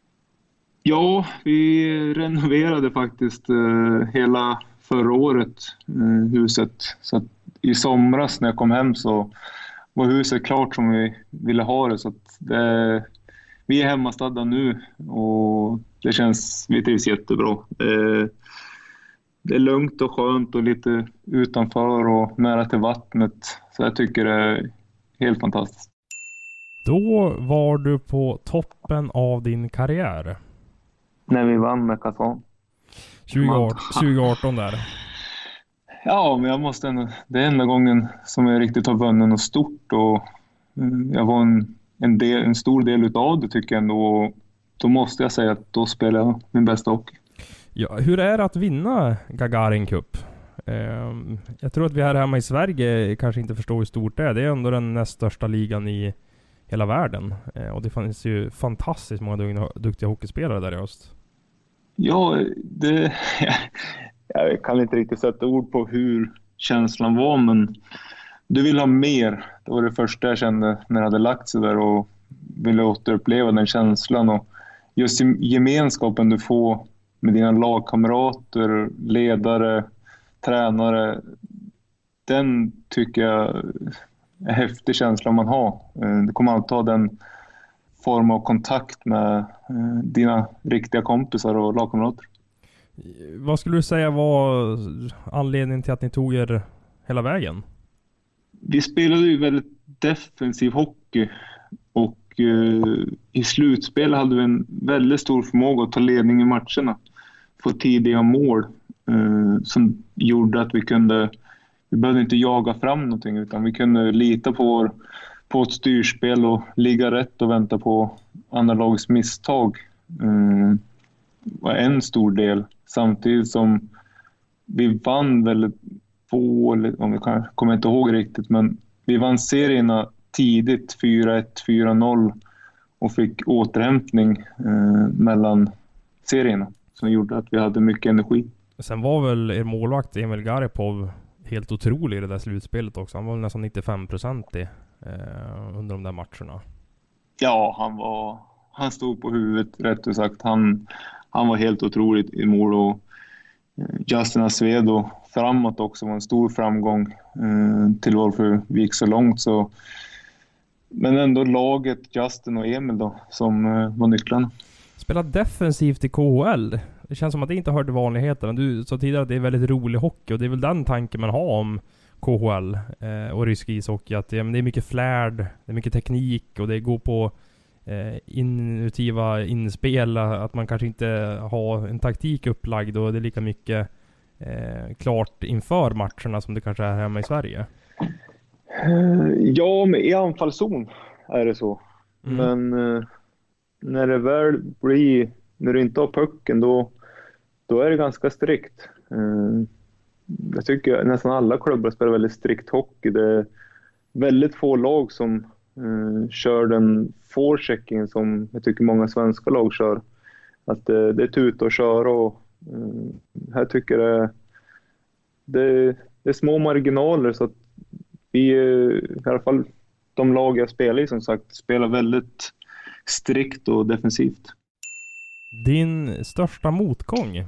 Ja, vi renoverade faktiskt eh, hela förra året eh, huset. Så att i somras när jag kom hem så var huset klart som vi ville ha det. Så att det, vi är hemmastadda nu och det känns, vi trivs jättebra. Eh, det är lugnt och skönt och lite utanför och nära till vattnet. Så jag tycker det är helt fantastiskt. Då var du på toppen av din karriär. När vi vann med Kazan. tjugo arton där. Ja, men jag måste ändå, det är enda gången som jag riktigt har vunnit något stort. Och jag var en, en, del, en stor del utav det, tycker jag ändå. Då måste jag säga att då spelar jag min bästa hockey. Ja, hur är det att vinna Gagarin Cup? Um, jag tror att vi här hemma i Sverige kanske inte förstår hur stort det är. Det är ändå den näst största ligan i hela världen. Eh, och det finns ju fantastiskt många duktiga hockeyspelare där i öst. Ja, det, jag kan inte riktigt sätta ord på hur känslan var, men du vill ha mer. Det var det första jag kände när jag hade lagt sig där. Och vill återuppleva den känslan och just gemenskapen du får med dina lagkamrater, ledare, tränare. Den tycker jag är en häftig känsla man har. Du kommer alltid ha den form av kontakt med dina riktiga kompisar och lagkamrater. Vad skulle du säga var anledningen till att ni tog er hela vägen? Vi spelade ju väldigt defensiv hockey och eh, i slutspel hade vi en väldigt stor förmåga att ta ledning i matcherna. Få tidiga mål eh, som gjorde att vi kunde, vi behövde inte jaga fram någonting utan vi kunde lita på, vår, på ett styrspel och ligga rätt och vänta på andra lagets misstag. Eh, var en stor del. Samtidigt som vi vann väldigt få, om vi kan, kommer inte ihåg riktigt, men vi vann serierna tidigt, fyra ett, fyra noll och fick återhämtning eh, mellan serierna som gjorde att vi hade mycket energi. Sen var väl er målvakt Emil Garipov helt otrolig i det där slutspelet också. Han var nästan nittiofem procent i, eh, under de där matcherna. Ja, han var han stod på huvudet rätt och sagt. Han, han var helt otroligt i mål och Justin Asvedo framåt också var en stor framgång eh, till varför vi gick så långt. Så. Men ändå laget, Justin och Emil då, som eh, var nycklarna. Spela defensivt i K H L. Det känns som att det inte hörde vanligheterna. Du sa tidigare att det är väldigt rolig hockey och det är väl den tanken man har om K H L eh, och rysk ishockey. Att ja, men det är mycket flärd, det är mycket teknik och det går på eh, inutiva inspel. Att man kanske inte har en taktik upplagd och det är lika mycket eh, klart inför matcherna som det kanske är hemma i Sverige. Ja, men i anfallszon är det så. Mm. Men eh, när det väl blir, när du inte har pucken, då, då är det ganska strikt. Eh, jag tycker nästan alla klubbar spelar väldigt strikt hockey. Det är väldigt få lag som eh, kör den forechecking som jag tycker många svenska lag kör. Att eh, det är tuta och köra och eh, här tycker jag det, det är små marginaler så att vi, i alla fall de lag jag spelar i som sagt, spelar väldigt strikt och defensivt. Din största motgång?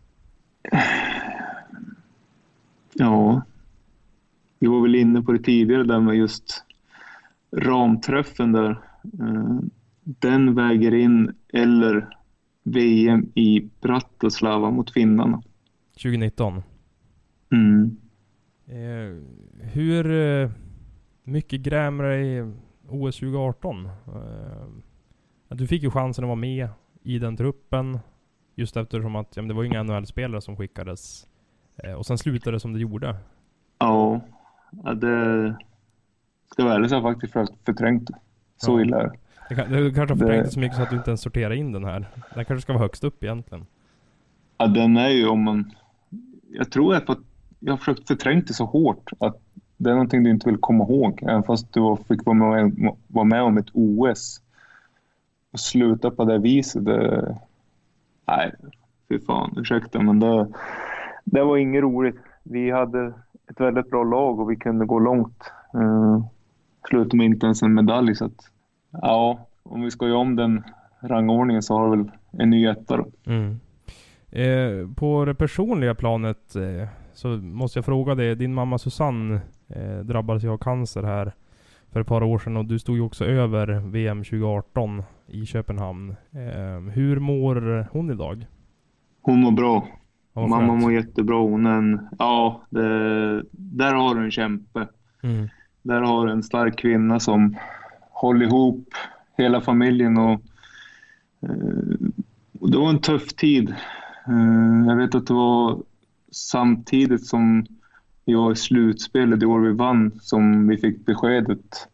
Ja, vi var väl inne på det tidigare där med just ramträffen där. Den väger in eller V M i Bratislava mot finnarna. tjugonitton. Mm. Eh, hur eh, mycket grämer dig O S tjugoarton? Eh, du fick ju chansen att vara med i den truppen just eftersom att ja, det var ju inga N H L-spelare som skickades. Eh, och sen slutade det som det gjorde. Ja, det ska vara ärligt så jag faktiskt förträngt så ja. illa. Det, kan, det kanske har förträngt det så mycket så att du inte ens sorterar in den här. Den kanske ska vara högst upp egentligen. Ja, den är ju om man... Jag tror att jag har försökt förträngt det så hårt att det är någonting du inte vill komma ihåg. Även fast du fick vara med, vara med om ett O S. Och sluta på det viset. Det... Nej, fy fan. Ursäkta, men det, det var inget roligt. Vi hade ett väldigt bra lag och vi kunde gå långt. Uh, sluta med inte ens en medalj. Så att, ja, om vi ska göra om den rangordningen så har vi väl en ny etta då. Mm. Eh, på det personliga planet eh, så måste jag fråga dig. Din mamma Susanne eh, drabbades ju av cancer här för ett par år sedan och du stod ju också över V M tjugoarton i Köpenhamn. Eh, hur mår hon idag? Hon mår bra. Ja, mamma mår jättebra. Hon är en, ja, det, där har du en kämpe. Mm. Där har du en stark kvinna som håller ihop hela familjen och, eh, och det var en tuff tid. Jag vet att det var samtidigt som vi var i slutspelet det år vi vann som vi fick beskedet.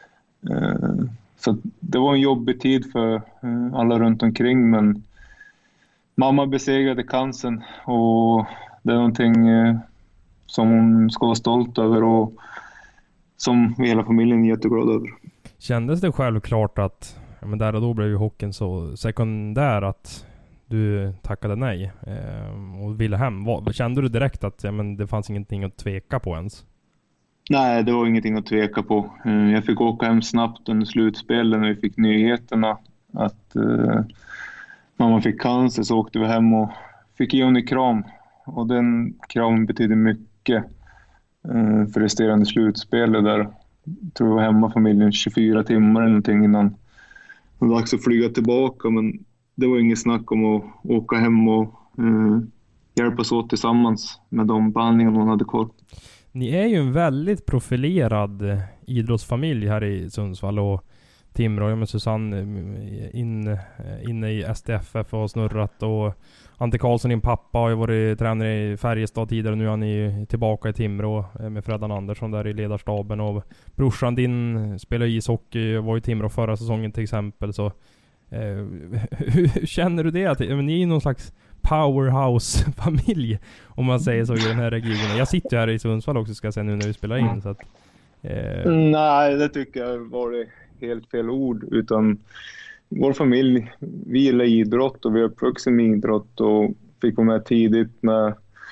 Så det var en jobbig tid för alla runt omkring, men mamma besegrade cancern och det är någonting som hon ska vara stolt över och som hela familjen är jätteglad över. Kändes det självklart att ja, men där och då blev ju hockeyn så sekundär att du tackade nej eh, och ville hem? Vad, kände du direkt att ja, men det fanns ingenting att tveka på ens? Nej, det var ingenting att tveka på. Eh, Jag fick åka hem snabbt under slutspelet när vi fick nyheterna att eh, mamma fick cancer. Så åkte vi hem och fick ge henne en kram. Och den kramen betydde mycket eh, för resterande slutspelet där. Jag tror vi var hemma familjen tjugofyra timmar eller någonting innan det var dags att flyga tillbaka. Men det var inget snack om att åka hem och eh, hjälpas åt tillsammans med de behandlingar hon hade kvar. Ni är ju en väldigt profilerad idrottsfamilj här i Sundsvall och Timrå. Med Susanne in, inne i S D F F och snurrat, och Ante Karlsson, din pappa, har ju varit tränare i Färjestad tidigare. Nu är han ju tillbaka i Timrå med Freddan Andersson där i ledarstaben, och brorsan din spelar ishockey, var i Timrå förra säsongen till exempel. Så eh, hur känner du det? Att, men ni är ju någon slags powerhouse-familj, om man säger så, i den här regionen. Jag sitter ju här i Sundsvall också, ska jag säga, nu när vi spelar in. Så att, eh... Nej, det tycker jag var det helt fel ord. Utan vår familj, vi gillar idrott och vi är uppvuxen med idrott och fick vara med tidigt med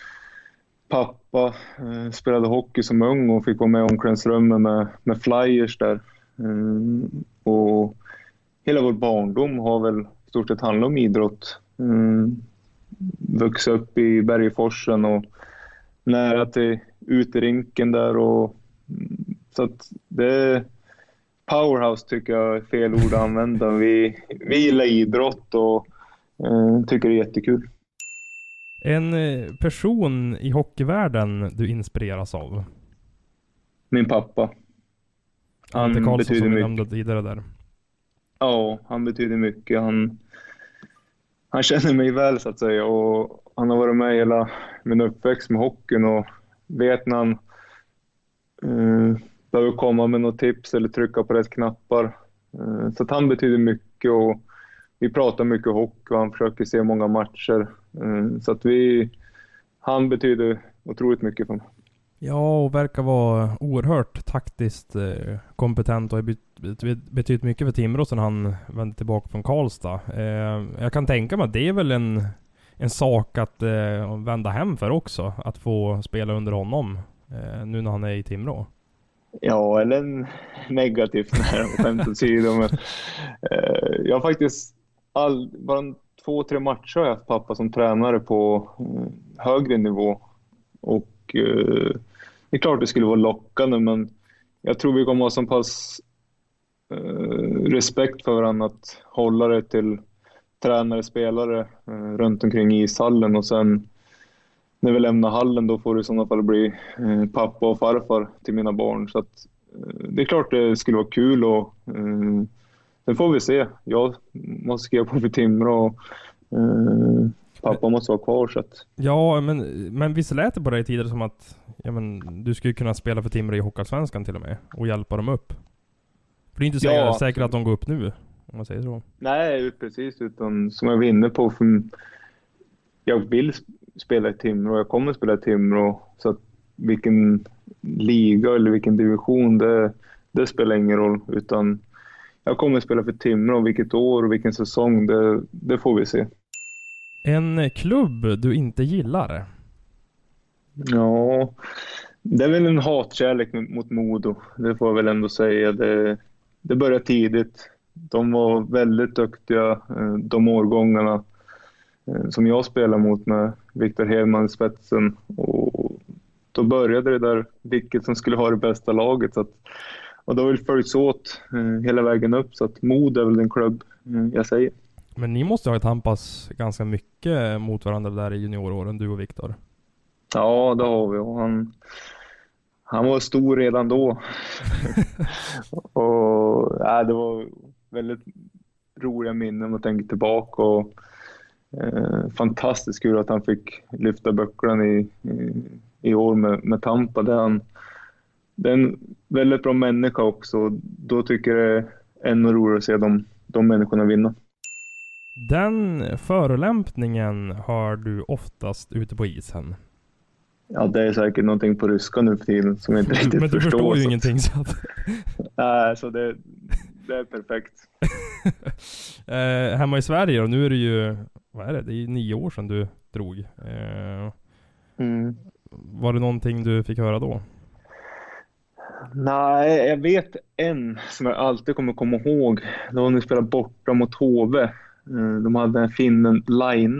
pappa. Eh, spelade hockey som ung och fick vara med i omklädningsrummet med, med flyers där. Eh, och hela vår barndom har väl i stort sett handlat om idrott. Mm. Vuxit upp i Bergeforsen och nära till uterinken där, och så att det powerhouse tycker jag är fel ord att använda. Vi, vi gillar idrott och eh, tycker det är jättekul. En person i hockeyvärlden du inspireras av? Min pappa. Han Ante Karlsson, som vi nämnde tidigare där. Ja, han betyder mycket. Han Han känner mig väl, så att säga, och han har varit med hela min uppväxt med hockeyn och vet när han uh, behöver komma med något tips eller trycka på rätt knappar. Uh, så att han betyder mycket, och vi pratar mycket hockey och han försöker se många matcher. Uh, så att vi, han betyder otroligt mycket för mig. Ja, och verkar vara oerhört taktiskt eh, kompetent och har bet- betytt mycket för Timrå sedan han vände tillbaka från Karlstad. Eh, jag kan tänka mig att det är väl en, en sak att eh, vända hem för också, att få spela under honom eh, nu när han är i Timrå. Ja, eller en negativt när skämt åsido, men eh, jag har faktiskt all, bara en, två, tre matcher har jag haft pappa som tränare på eh, högre nivå, och eh, det är klart det skulle vara lockande, men jag tror vi kommer ha så pass eh, respekt för varandra att hålla det till tränare, spelare eh, runt omkring ishallen, och sen när vi lämnar hallen då får det i sådana fall bli eh, pappa och farfar till mina barn. Så att, eh, det är klart det skulle vara kul, och eh, det får vi se. Jag måste skriva på för Timrå och eh, pappa måste vara kvar. Så att... Ja, men, men visst lät det på dig tidigare som att ja, men, du skulle kunna spela för Timrå i Hockeyallsvenskan till och med och hjälpa dem upp? För det är inte säkert, ja, säkert att de går upp nu, om man säger så. Nej, precis. Utan som jag var inne på, för jag vill spela i Timrå, jag kommer att spela i Timrå, så att vilken liga eller vilken division, det, det spelar ingen roll, utan jag kommer att spela för Timrå, vilket år och vilken säsong, det, det får vi se. En klubb du inte gillar? Ja, det är väl en hatkärlek mot Modo, det får jag väl ändå säga. Det, det började tidigt, de var väldigt duktiga, de årgångarna som jag spelar mot med Victor Hedman i spetsen, och då började det där vilket som skulle ha det bästa laget, så att, och då har vi följts åt eh, hela vägen upp, så att Mod är väl en klubb eh, jag säger. Men ni måste ha tampas ganska mycket mot varandra där i junioråren, du och Victor. Ja, det har vi, och han, han var stor redan då. Och ja, det var väldigt roliga minnen att tänka tillbaka, och Eh, fantastiskt kul att han fick lyfta böcklaren i, i, i år med, med Tampa. Det är, han, det är en väldigt bra människa också. Då tycker jag det är ännu roligare att se de, de människorna vinna. Den förolämpningen hör du oftast ute på isen. Ja, det är säkert någonting på ryska nu för tiden som jag inte riktigt förstår. Men du förstår, förstår ju så ingenting. Så att... Nej, så det, det är perfekt. eh, hemma i Sverige då, nu är det ju, vad är det? Det är nio år sedan du drog. Eh, mm. Var det någonting du fick höra då? Nej, jag vet en som jag alltid kommer komma ihåg. Det var när vi spelade borta mot H V. Eh, De hade en finnen Line.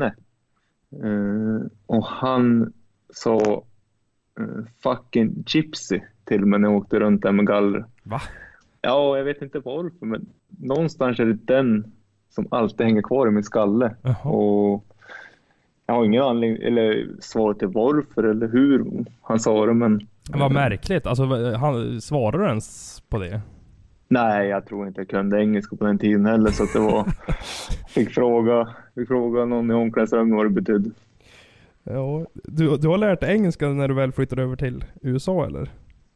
Eh, Och han sa eh, fucking gypsy till mig när jag åkte runt där med galler. Va? Ja, jag vet inte varför, men någonstans är det den som alltid hänger kvar i min skalle. Jaha. Och jag har ingen anledning eller svar till varför eller hur han sa det, men Det var märkligt. Alltså, han svarade du ens på det? nej, jag tror inte jag kunde engelska på den tiden heller, så att det var fick fråga, fick fråga någon i omklädningsrummet vad det betydde. Ja, du, du har lärt dig engelska när du väl flyttade över till U S A, eller?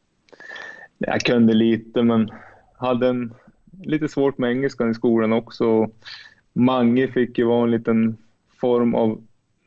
Jag kunde lite, men hade en, lite svårt med engelskan i skolan också. Mange fick ju vara en liten form av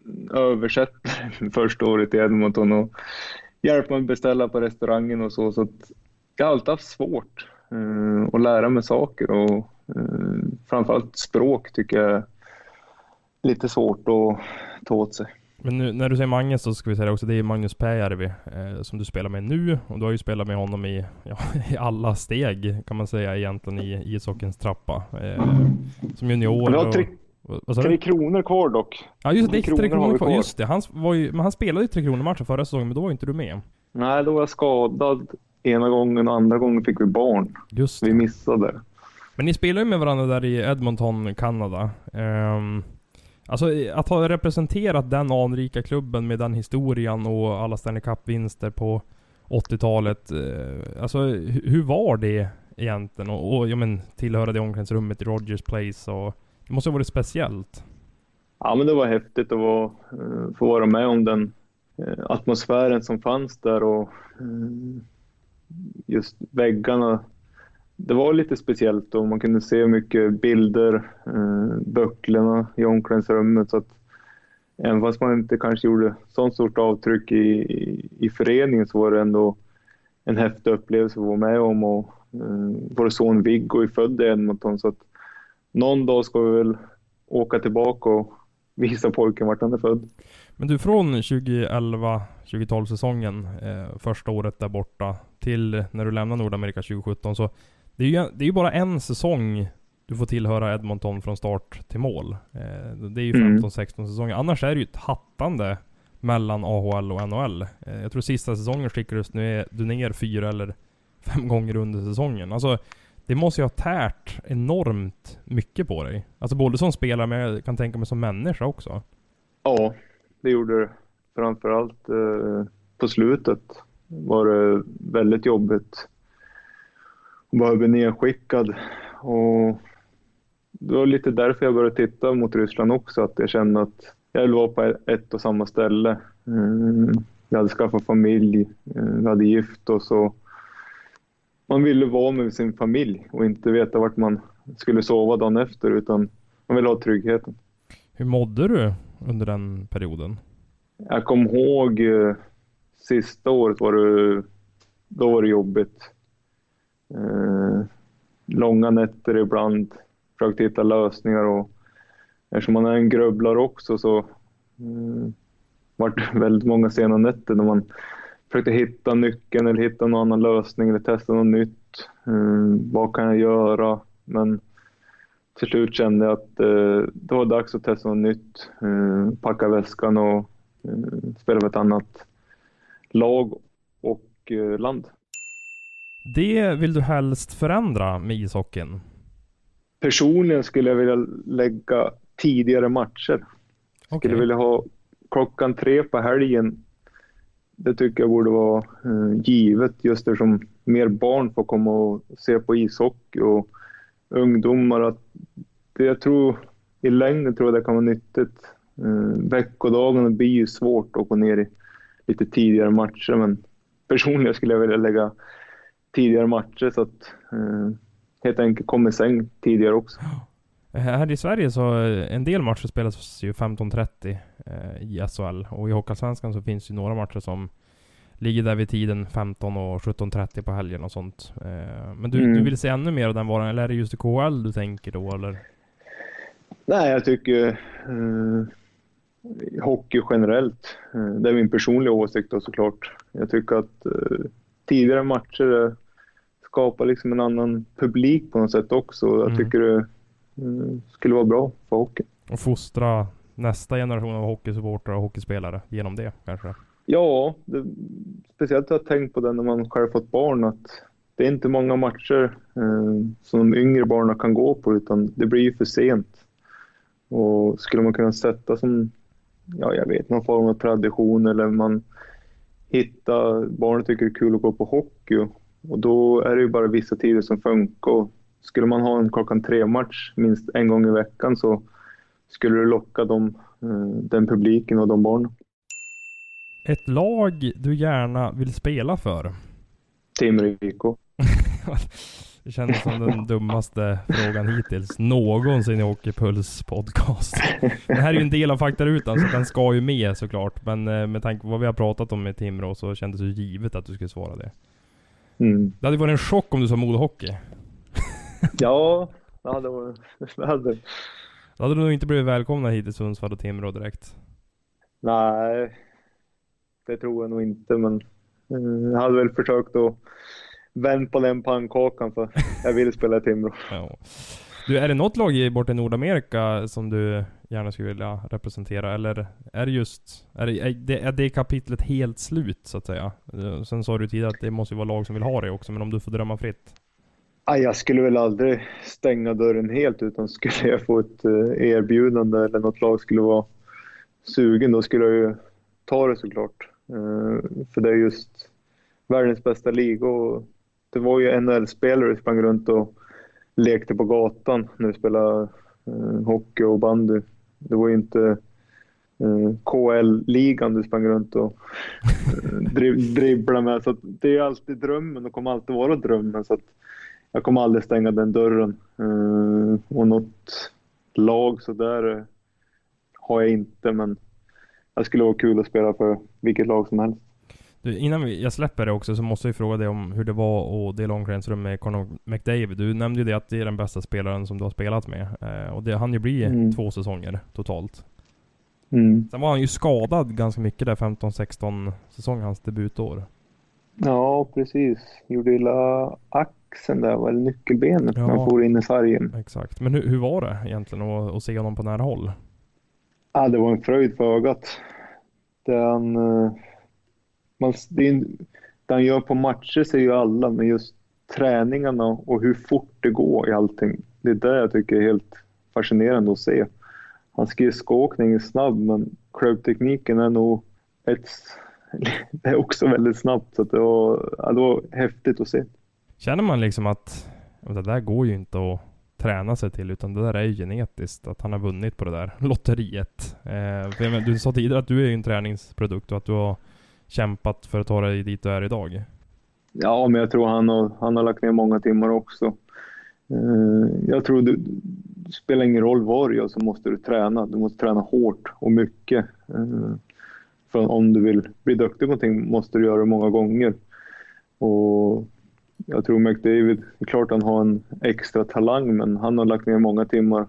översättare första året i Edmonton och hjälpa mig beställa på restaurangen och så. Så att jag har alltid haft svårt eh, att lära mig saker, och eh, framförallt språk tycker jag är lite svårt att ta åt sig. Men nu, när du säger Mange så ska vi säga också, det är Magnus Pääjärvi eh, som du spelar med nu, och du har ju spelat med honom i, ja, i alla steg kan man säga egentligen i ishockeyns trappa. Eh, som junior. Vi har tre, och, vad sa tre du? kronor kvar dock. Ja just det, Tre tre kronor har kronor vi kvar. kvar. Just det, han, var ju, men han spelade ju tre kronor matchen förra säsongen, men då var inte du med. Nej, då var jag skadad ena gången och andra gången fick vi barn. Just Vi det. missade. Men ni spelar ju med varandra där i Edmonton, Kanada. Um, alltså att ha representerat den anrika klubben med den historien och alla Stanley Cup-vinster på åttiotalet. Uh, alltså hu- hur var det egentligen? Och, och ja, men, tillhöra det omklädningsrummet i Rogers Place. Och, det måste ha varit speciellt. Ja, men det var häftigt att vara, uh, få vara med om den uh, atmosfären som fanns där, och uh, just väggarna. Det var lite speciellt och man kunde se mycket bilder, uh, böcklorna i omklädningsrummet, så att även fast man inte kanske gjorde sånt stort avtryck i, i, i föreningen, så var det ändå en häftig upplevelse att vara med om, och uh, vår son Viggo är född i Edmonton, så att någon dag ska vi väl åka tillbaka och visa pojken vart han är född. Men du, från tjugoelva tjugotolv säsongen, eh, första året där borta, till när du lämnar Nordamerika tjugosjutton, så det är ju, det är ju bara en säsong du får tillhöra Edmonton från start till mål. Eh, det är ju femton sexton säsonger. Annars är det ju ett hattande mellan A H L och N H L. Eh, jag tror sista säsongen skickades nu du ner fyra eller fem gånger under säsongen. Alltså det måste ju ha tärt enormt mycket på dig. Alltså både som spelare, men jag kan tänka mig som människa också. Ja, det gjorde det. Framförallt eh, på slutet var det väldigt jobbigt. Bara bli nedskickad. Och det var lite därför jag började titta mot Ryssland också. Att jag kände att jag ville vara på ett och samma ställe. Mm, jag hade skaffat familj. Jag hade gift och så. Man ville vara med sin familj och inte veta vart man skulle sova dagen efter, utan man ville ha tryggheten. Hur mådde du under den perioden? Jag kom ihåg eh, sista året var det, då var det jobbigt. Eh, långa nätter ibland. Försökte hitta lösningar, och eftersom man är en grubblare också så eh, var det väldigt många sena nätter när man försökte hitta nyckeln eller hitta någon annan lösning eller testa något nytt. Eh, vad kan jag göra? Men till slut kände jag att eh, det var dags att testa något nytt. Eh, packa väskan och eh, spela för ett annat lag och eh, land. Det vill du helst förändra med ishockeyn? Personligen skulle jag vilja lägga tidigare matcher. Okay. Skulle vilja ha klockan tre på helgen. Det tycker jag borde vara eh, givet, just eftersom mer barn får komma och se på ishockey och ungdomar. Att det, jag tror i längden tror jag det kan vara nyttigt. Eh, veckodagarna blir ju svårt att gå ner i lite tidigare matcher, men personligen skulle jag vilja lägga tidigare matcher så att eh, helt enkelt kommer säng tidigare också. Här i Sverige så en del matcher spelas ju femton trettio eh, i S H L, och i Hockeyallsvenskan så finns ju några matcher som ligger där vid tiden femton och sjutton trettio på helgen och sånt. Eh, men du, mm. du vill se ännu mer av den varan, eller är det just i K H L du tänker då, eller? Nej, jag tycker eh, hockey generellt. Eh, det är min personliga åsikt då, såklart. Jag tycker att eh, tidigare matcher är skapa liksom en annan publik på något sätt också. Jag Mm. tycker det eh, skulle vara bra för hockey. Och fostra nästa generation av hockeysupportrar och hockeyspelare genom det kanske. Ja, det, speciellt har jag tänkt på det när man själv fått barn, att det är inte många matcher eh, som de yngre barnen kan gå på, utan det blir ju för sent. Och skulle man kunna sätta som, ja jag vet, någon form av tradition, eller man hittar, barnen tycker det är kul att gå på hockey, och då är det ju bara vissa tider som funkar. Och skulle man ha en klockan tre match minst en gång i veckan, så skulle det locka dem, eh, den publiken och de barnen. Ett lag du gärna vill spela för? Timrå. Det känns som den dummaste frågan hittills någonsin i Hockeypuls podcast. Det här är ju en del av faktarutan, så den ska ju med såklart. Men med tanke på vad vi har pratat om med Timrå, så kändes det ju givet att du skulle svara det. Mm. Det hade varit en chock om du sa Modohockey. Ja, det hade varit... Det hade. Då hade du nog inte blivit välkomna hit till Sundsvall och Timrå direkt. Nej, det tror jag nog inte, men eh, jag hade väl försökt att vända på den pannkakan, för jag vill spela i Timrå. Ja. Du, är det något lag i borta i Nordamerika som du gärna skulle vilja representera, eller är det just är det, är det, är det kapitlet helt slut så att säga? Sen sa du tidigare att det måste ju vara lag som vill ha det också, men om du får drömma fritt. Aj, jag skulle väl aldrig stänga dörren helt, utan skulle jag få ett eh, erbjudande eller något lag skulle vara sugen, då skulle jag ju ta det såklart. Eh, för det är just världens bästa liga, och det var ju N H L-spelare som sprang runt och lekte på gatan när vi spelade eh, hockey och bandy. Det var ju inte eh, K L-ligan du sprang runt och eh, driv, dribbla med. Så att det är alltid drömmen och kommer alltid vara drömmen. Så att jag kommer aldrig stänga den dörren. Eh, och något lag så där eh, har jag inte, men det skulle vara kul att spela för vilket lag som helst. Du, innan vi, jag släpper det också, så måste jag fråga dig om hur det var att dela omklädningsrum med Connor McDavid. Du nämnde ju det att det är den bästa spelaren som du har spelat med. Eh, och det hann ju bli mm. två säsonger totalt. Mm. Sen var han ju skadad ganska mycket där femton sexton säsongen, hans debutår. Ja, precis. Gjorde illa axeln där, var det nyckelbenet ja. när han får in i sargen. Exakt. Men hur, hur var det egentligen att, att se honom på nära håll? Ja, det var en fröjd för ögat. Den... Man, det, är, det han gör på matcher ser ju alla, men just träningarna och hur fort det går i allting, det är det jag tycker är helt fascinerande att se. Hans skridskoåkning är snabb, men klubbtekniken är nog ett, det är också väldigt snabbt, så att det, var, ja, det var häftigt att se. Känner man liksom att det där går ju inte att träna sig till, utan det där är ju genetiskt, att han har vunnit på det där lotteriet? Eh, för du sa tidigare att du är en träningsprodukt och att du har kämpat för att ta dig dit du är idag. Ja, men jag tror han har, han har lagt ner många timmar också. Uh, jag tror det, det spelar ingen roll var du gör, så måste du träna. Du måste träna hårt och mycket. Uh, för om du vill bli duktig på någonting måste du göra det många gånger. Och jag tror McDavid, det är klart han har en extra talang, men han har lagt ner många timmar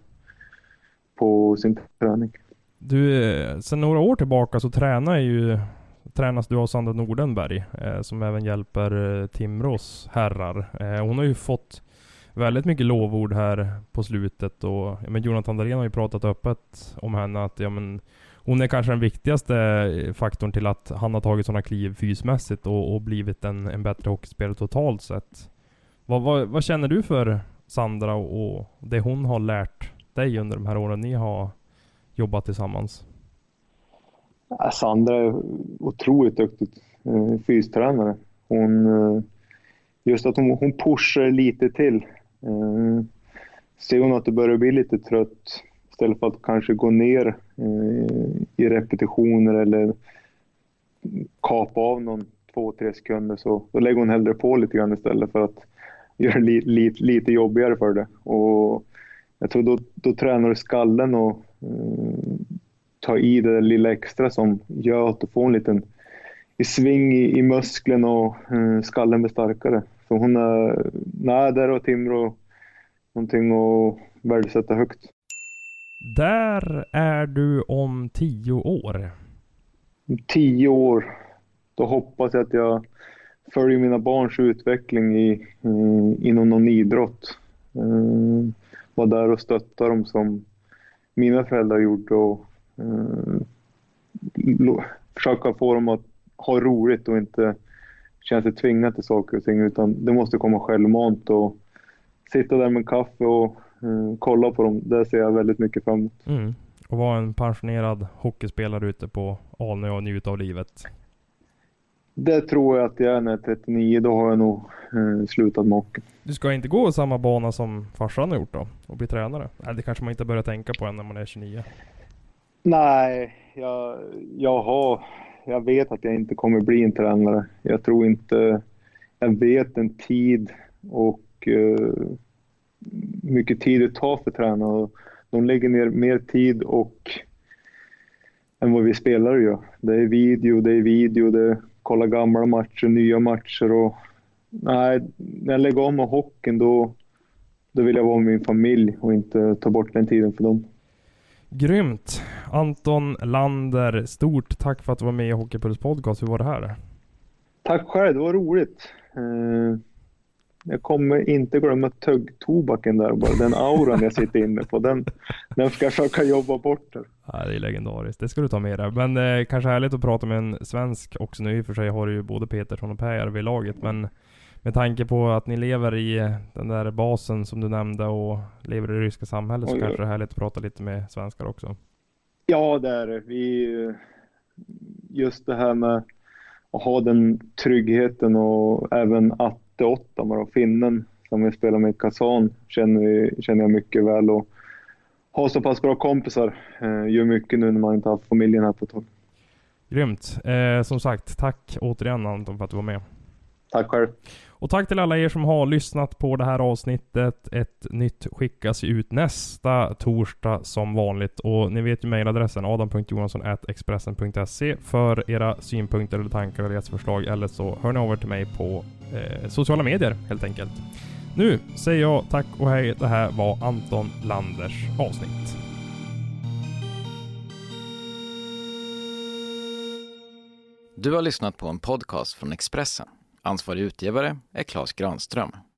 på sin träning. Du, sen några år tillbaka så tränar ju tränas du av Sandra Nordenberg eh, som även hjälper eh, Timrås herrar. Eh, hon har ju fått väldigt mycket lovord här på slutet, och ja, men Jonathan Dahlén har ju pratat öppet om henne att ja, men hon är kanske den viktigaste faktorn till att han har tagit sådana kliv fysmässigt och, och blivit en, en bättre hockeyspelare totalt sett. Vad, vad, vad känner du för Sandra och, och det hon har lärt dig under de här åren ni har jobbat tillsammans? Ja, Sandra är otroligt duktig eh, fystränare. Hon, eh, just att hon, hon pushar lite till. Eh, ser hon att det börjar bli lite trött, istället för att kanske gå ner eh, i repetitioner eller kapa av någon två, tre sekunder, så då lägger hon hellre på lite grann istället för att göra li, li, lite jobbigare för det. Och jag tror då, då tränar du skallen och eh, ta i det lilla extra som gör att du får en liten i sving i, i musklen och eh, skallen blir starkare. Så hon är, nej, där har Timrå någonting att värdesätta högt. Där är du om tio år. Tio år, då hoppas jag att jag följer mina barns utveckling i, eh, inom någon idrott. Eh, var där och stöttar dem som mina föräldrar gjorde och eh, lo- försöka få dem att ha roligt och inte känna sig tvingad till saker och ting, utan det måste komma självmant och sitta där med kaffe och eh, kolla på dem. Det ser jag väldigt mycket fram emot. Mm. Och vara en pensionerad hockeyspelare ute på Alnö och njuta av livet. Det tror jag att jag är när jag är trettionio. Då har jag nog eh, slutat med hockey. Du ska inte gå samma bana som farsan har gjort då? Och bli tränare? Nej, det kanske man inte börjar tänka på än när man är tjugonio. Nej, jag, jag, har, jag vet att jag inte kommer bli en tränare. Jag tror inte... Jag vet en tid och eh, mycket tid det tar för tränare. De lägger ner mer tid och än vad vi spelare gör. Det är video, det är video, det är kolla gamla matcher, nya matcher och nej, när jag lägger om med hockeyn då, då vill jag vara med min familj och inte ta bort den tiden för dem. Grymt! Anton Lander, stort tack för att du var med i Hockeypuls podcast. Hur var det här? Tack själv, det var roligt. Eh, jag kommer inte glömma tuggtobaken där bara. Den auran jag sitter inne på, den, den ska jag försöka jobba bort där. Ja, det är legendariskt. Det ska du ta med dig. Men eh, kanske härligt att prata med en svensk också nu. I och för sig har du ju både Petersson och Per vid laget. Men med tanke på att ni lever i den där basen som du nämnde och lever i det ryska samhället, så Oj, kanske det är härligt att prata lite med svenskar också. Ja, det är det. Vi, just det här med att ha den tryggheten och även Atte Ottama och finnen som vi spelar med i Kazan känner, vi, känner jag mycket väl och ha så pass bra kompisar eh, gör mycket nu när man inte har haft familjen här på ett tag. Grymt. Eh, som sagt, tack återigen Anton för att du var med. Tack själv. Och tack till alla er som har lyssnat på det här avsnittet. Ett nytt skickas ut nästa torsdag som vanligt. Och ni vet ju mejladressen adam punkt jonasson at expressen punkt se för era synpunkter eller tankar eller gästförslag. Eller så hör ni över till mig på eh, sociala medier helt enkelt. Nu säger jag tack och hej. Det här var Anton Landers avsnitt. Du har lyssnat på en podcast från Expressen. Ansvarig utgivare är Claes Granström.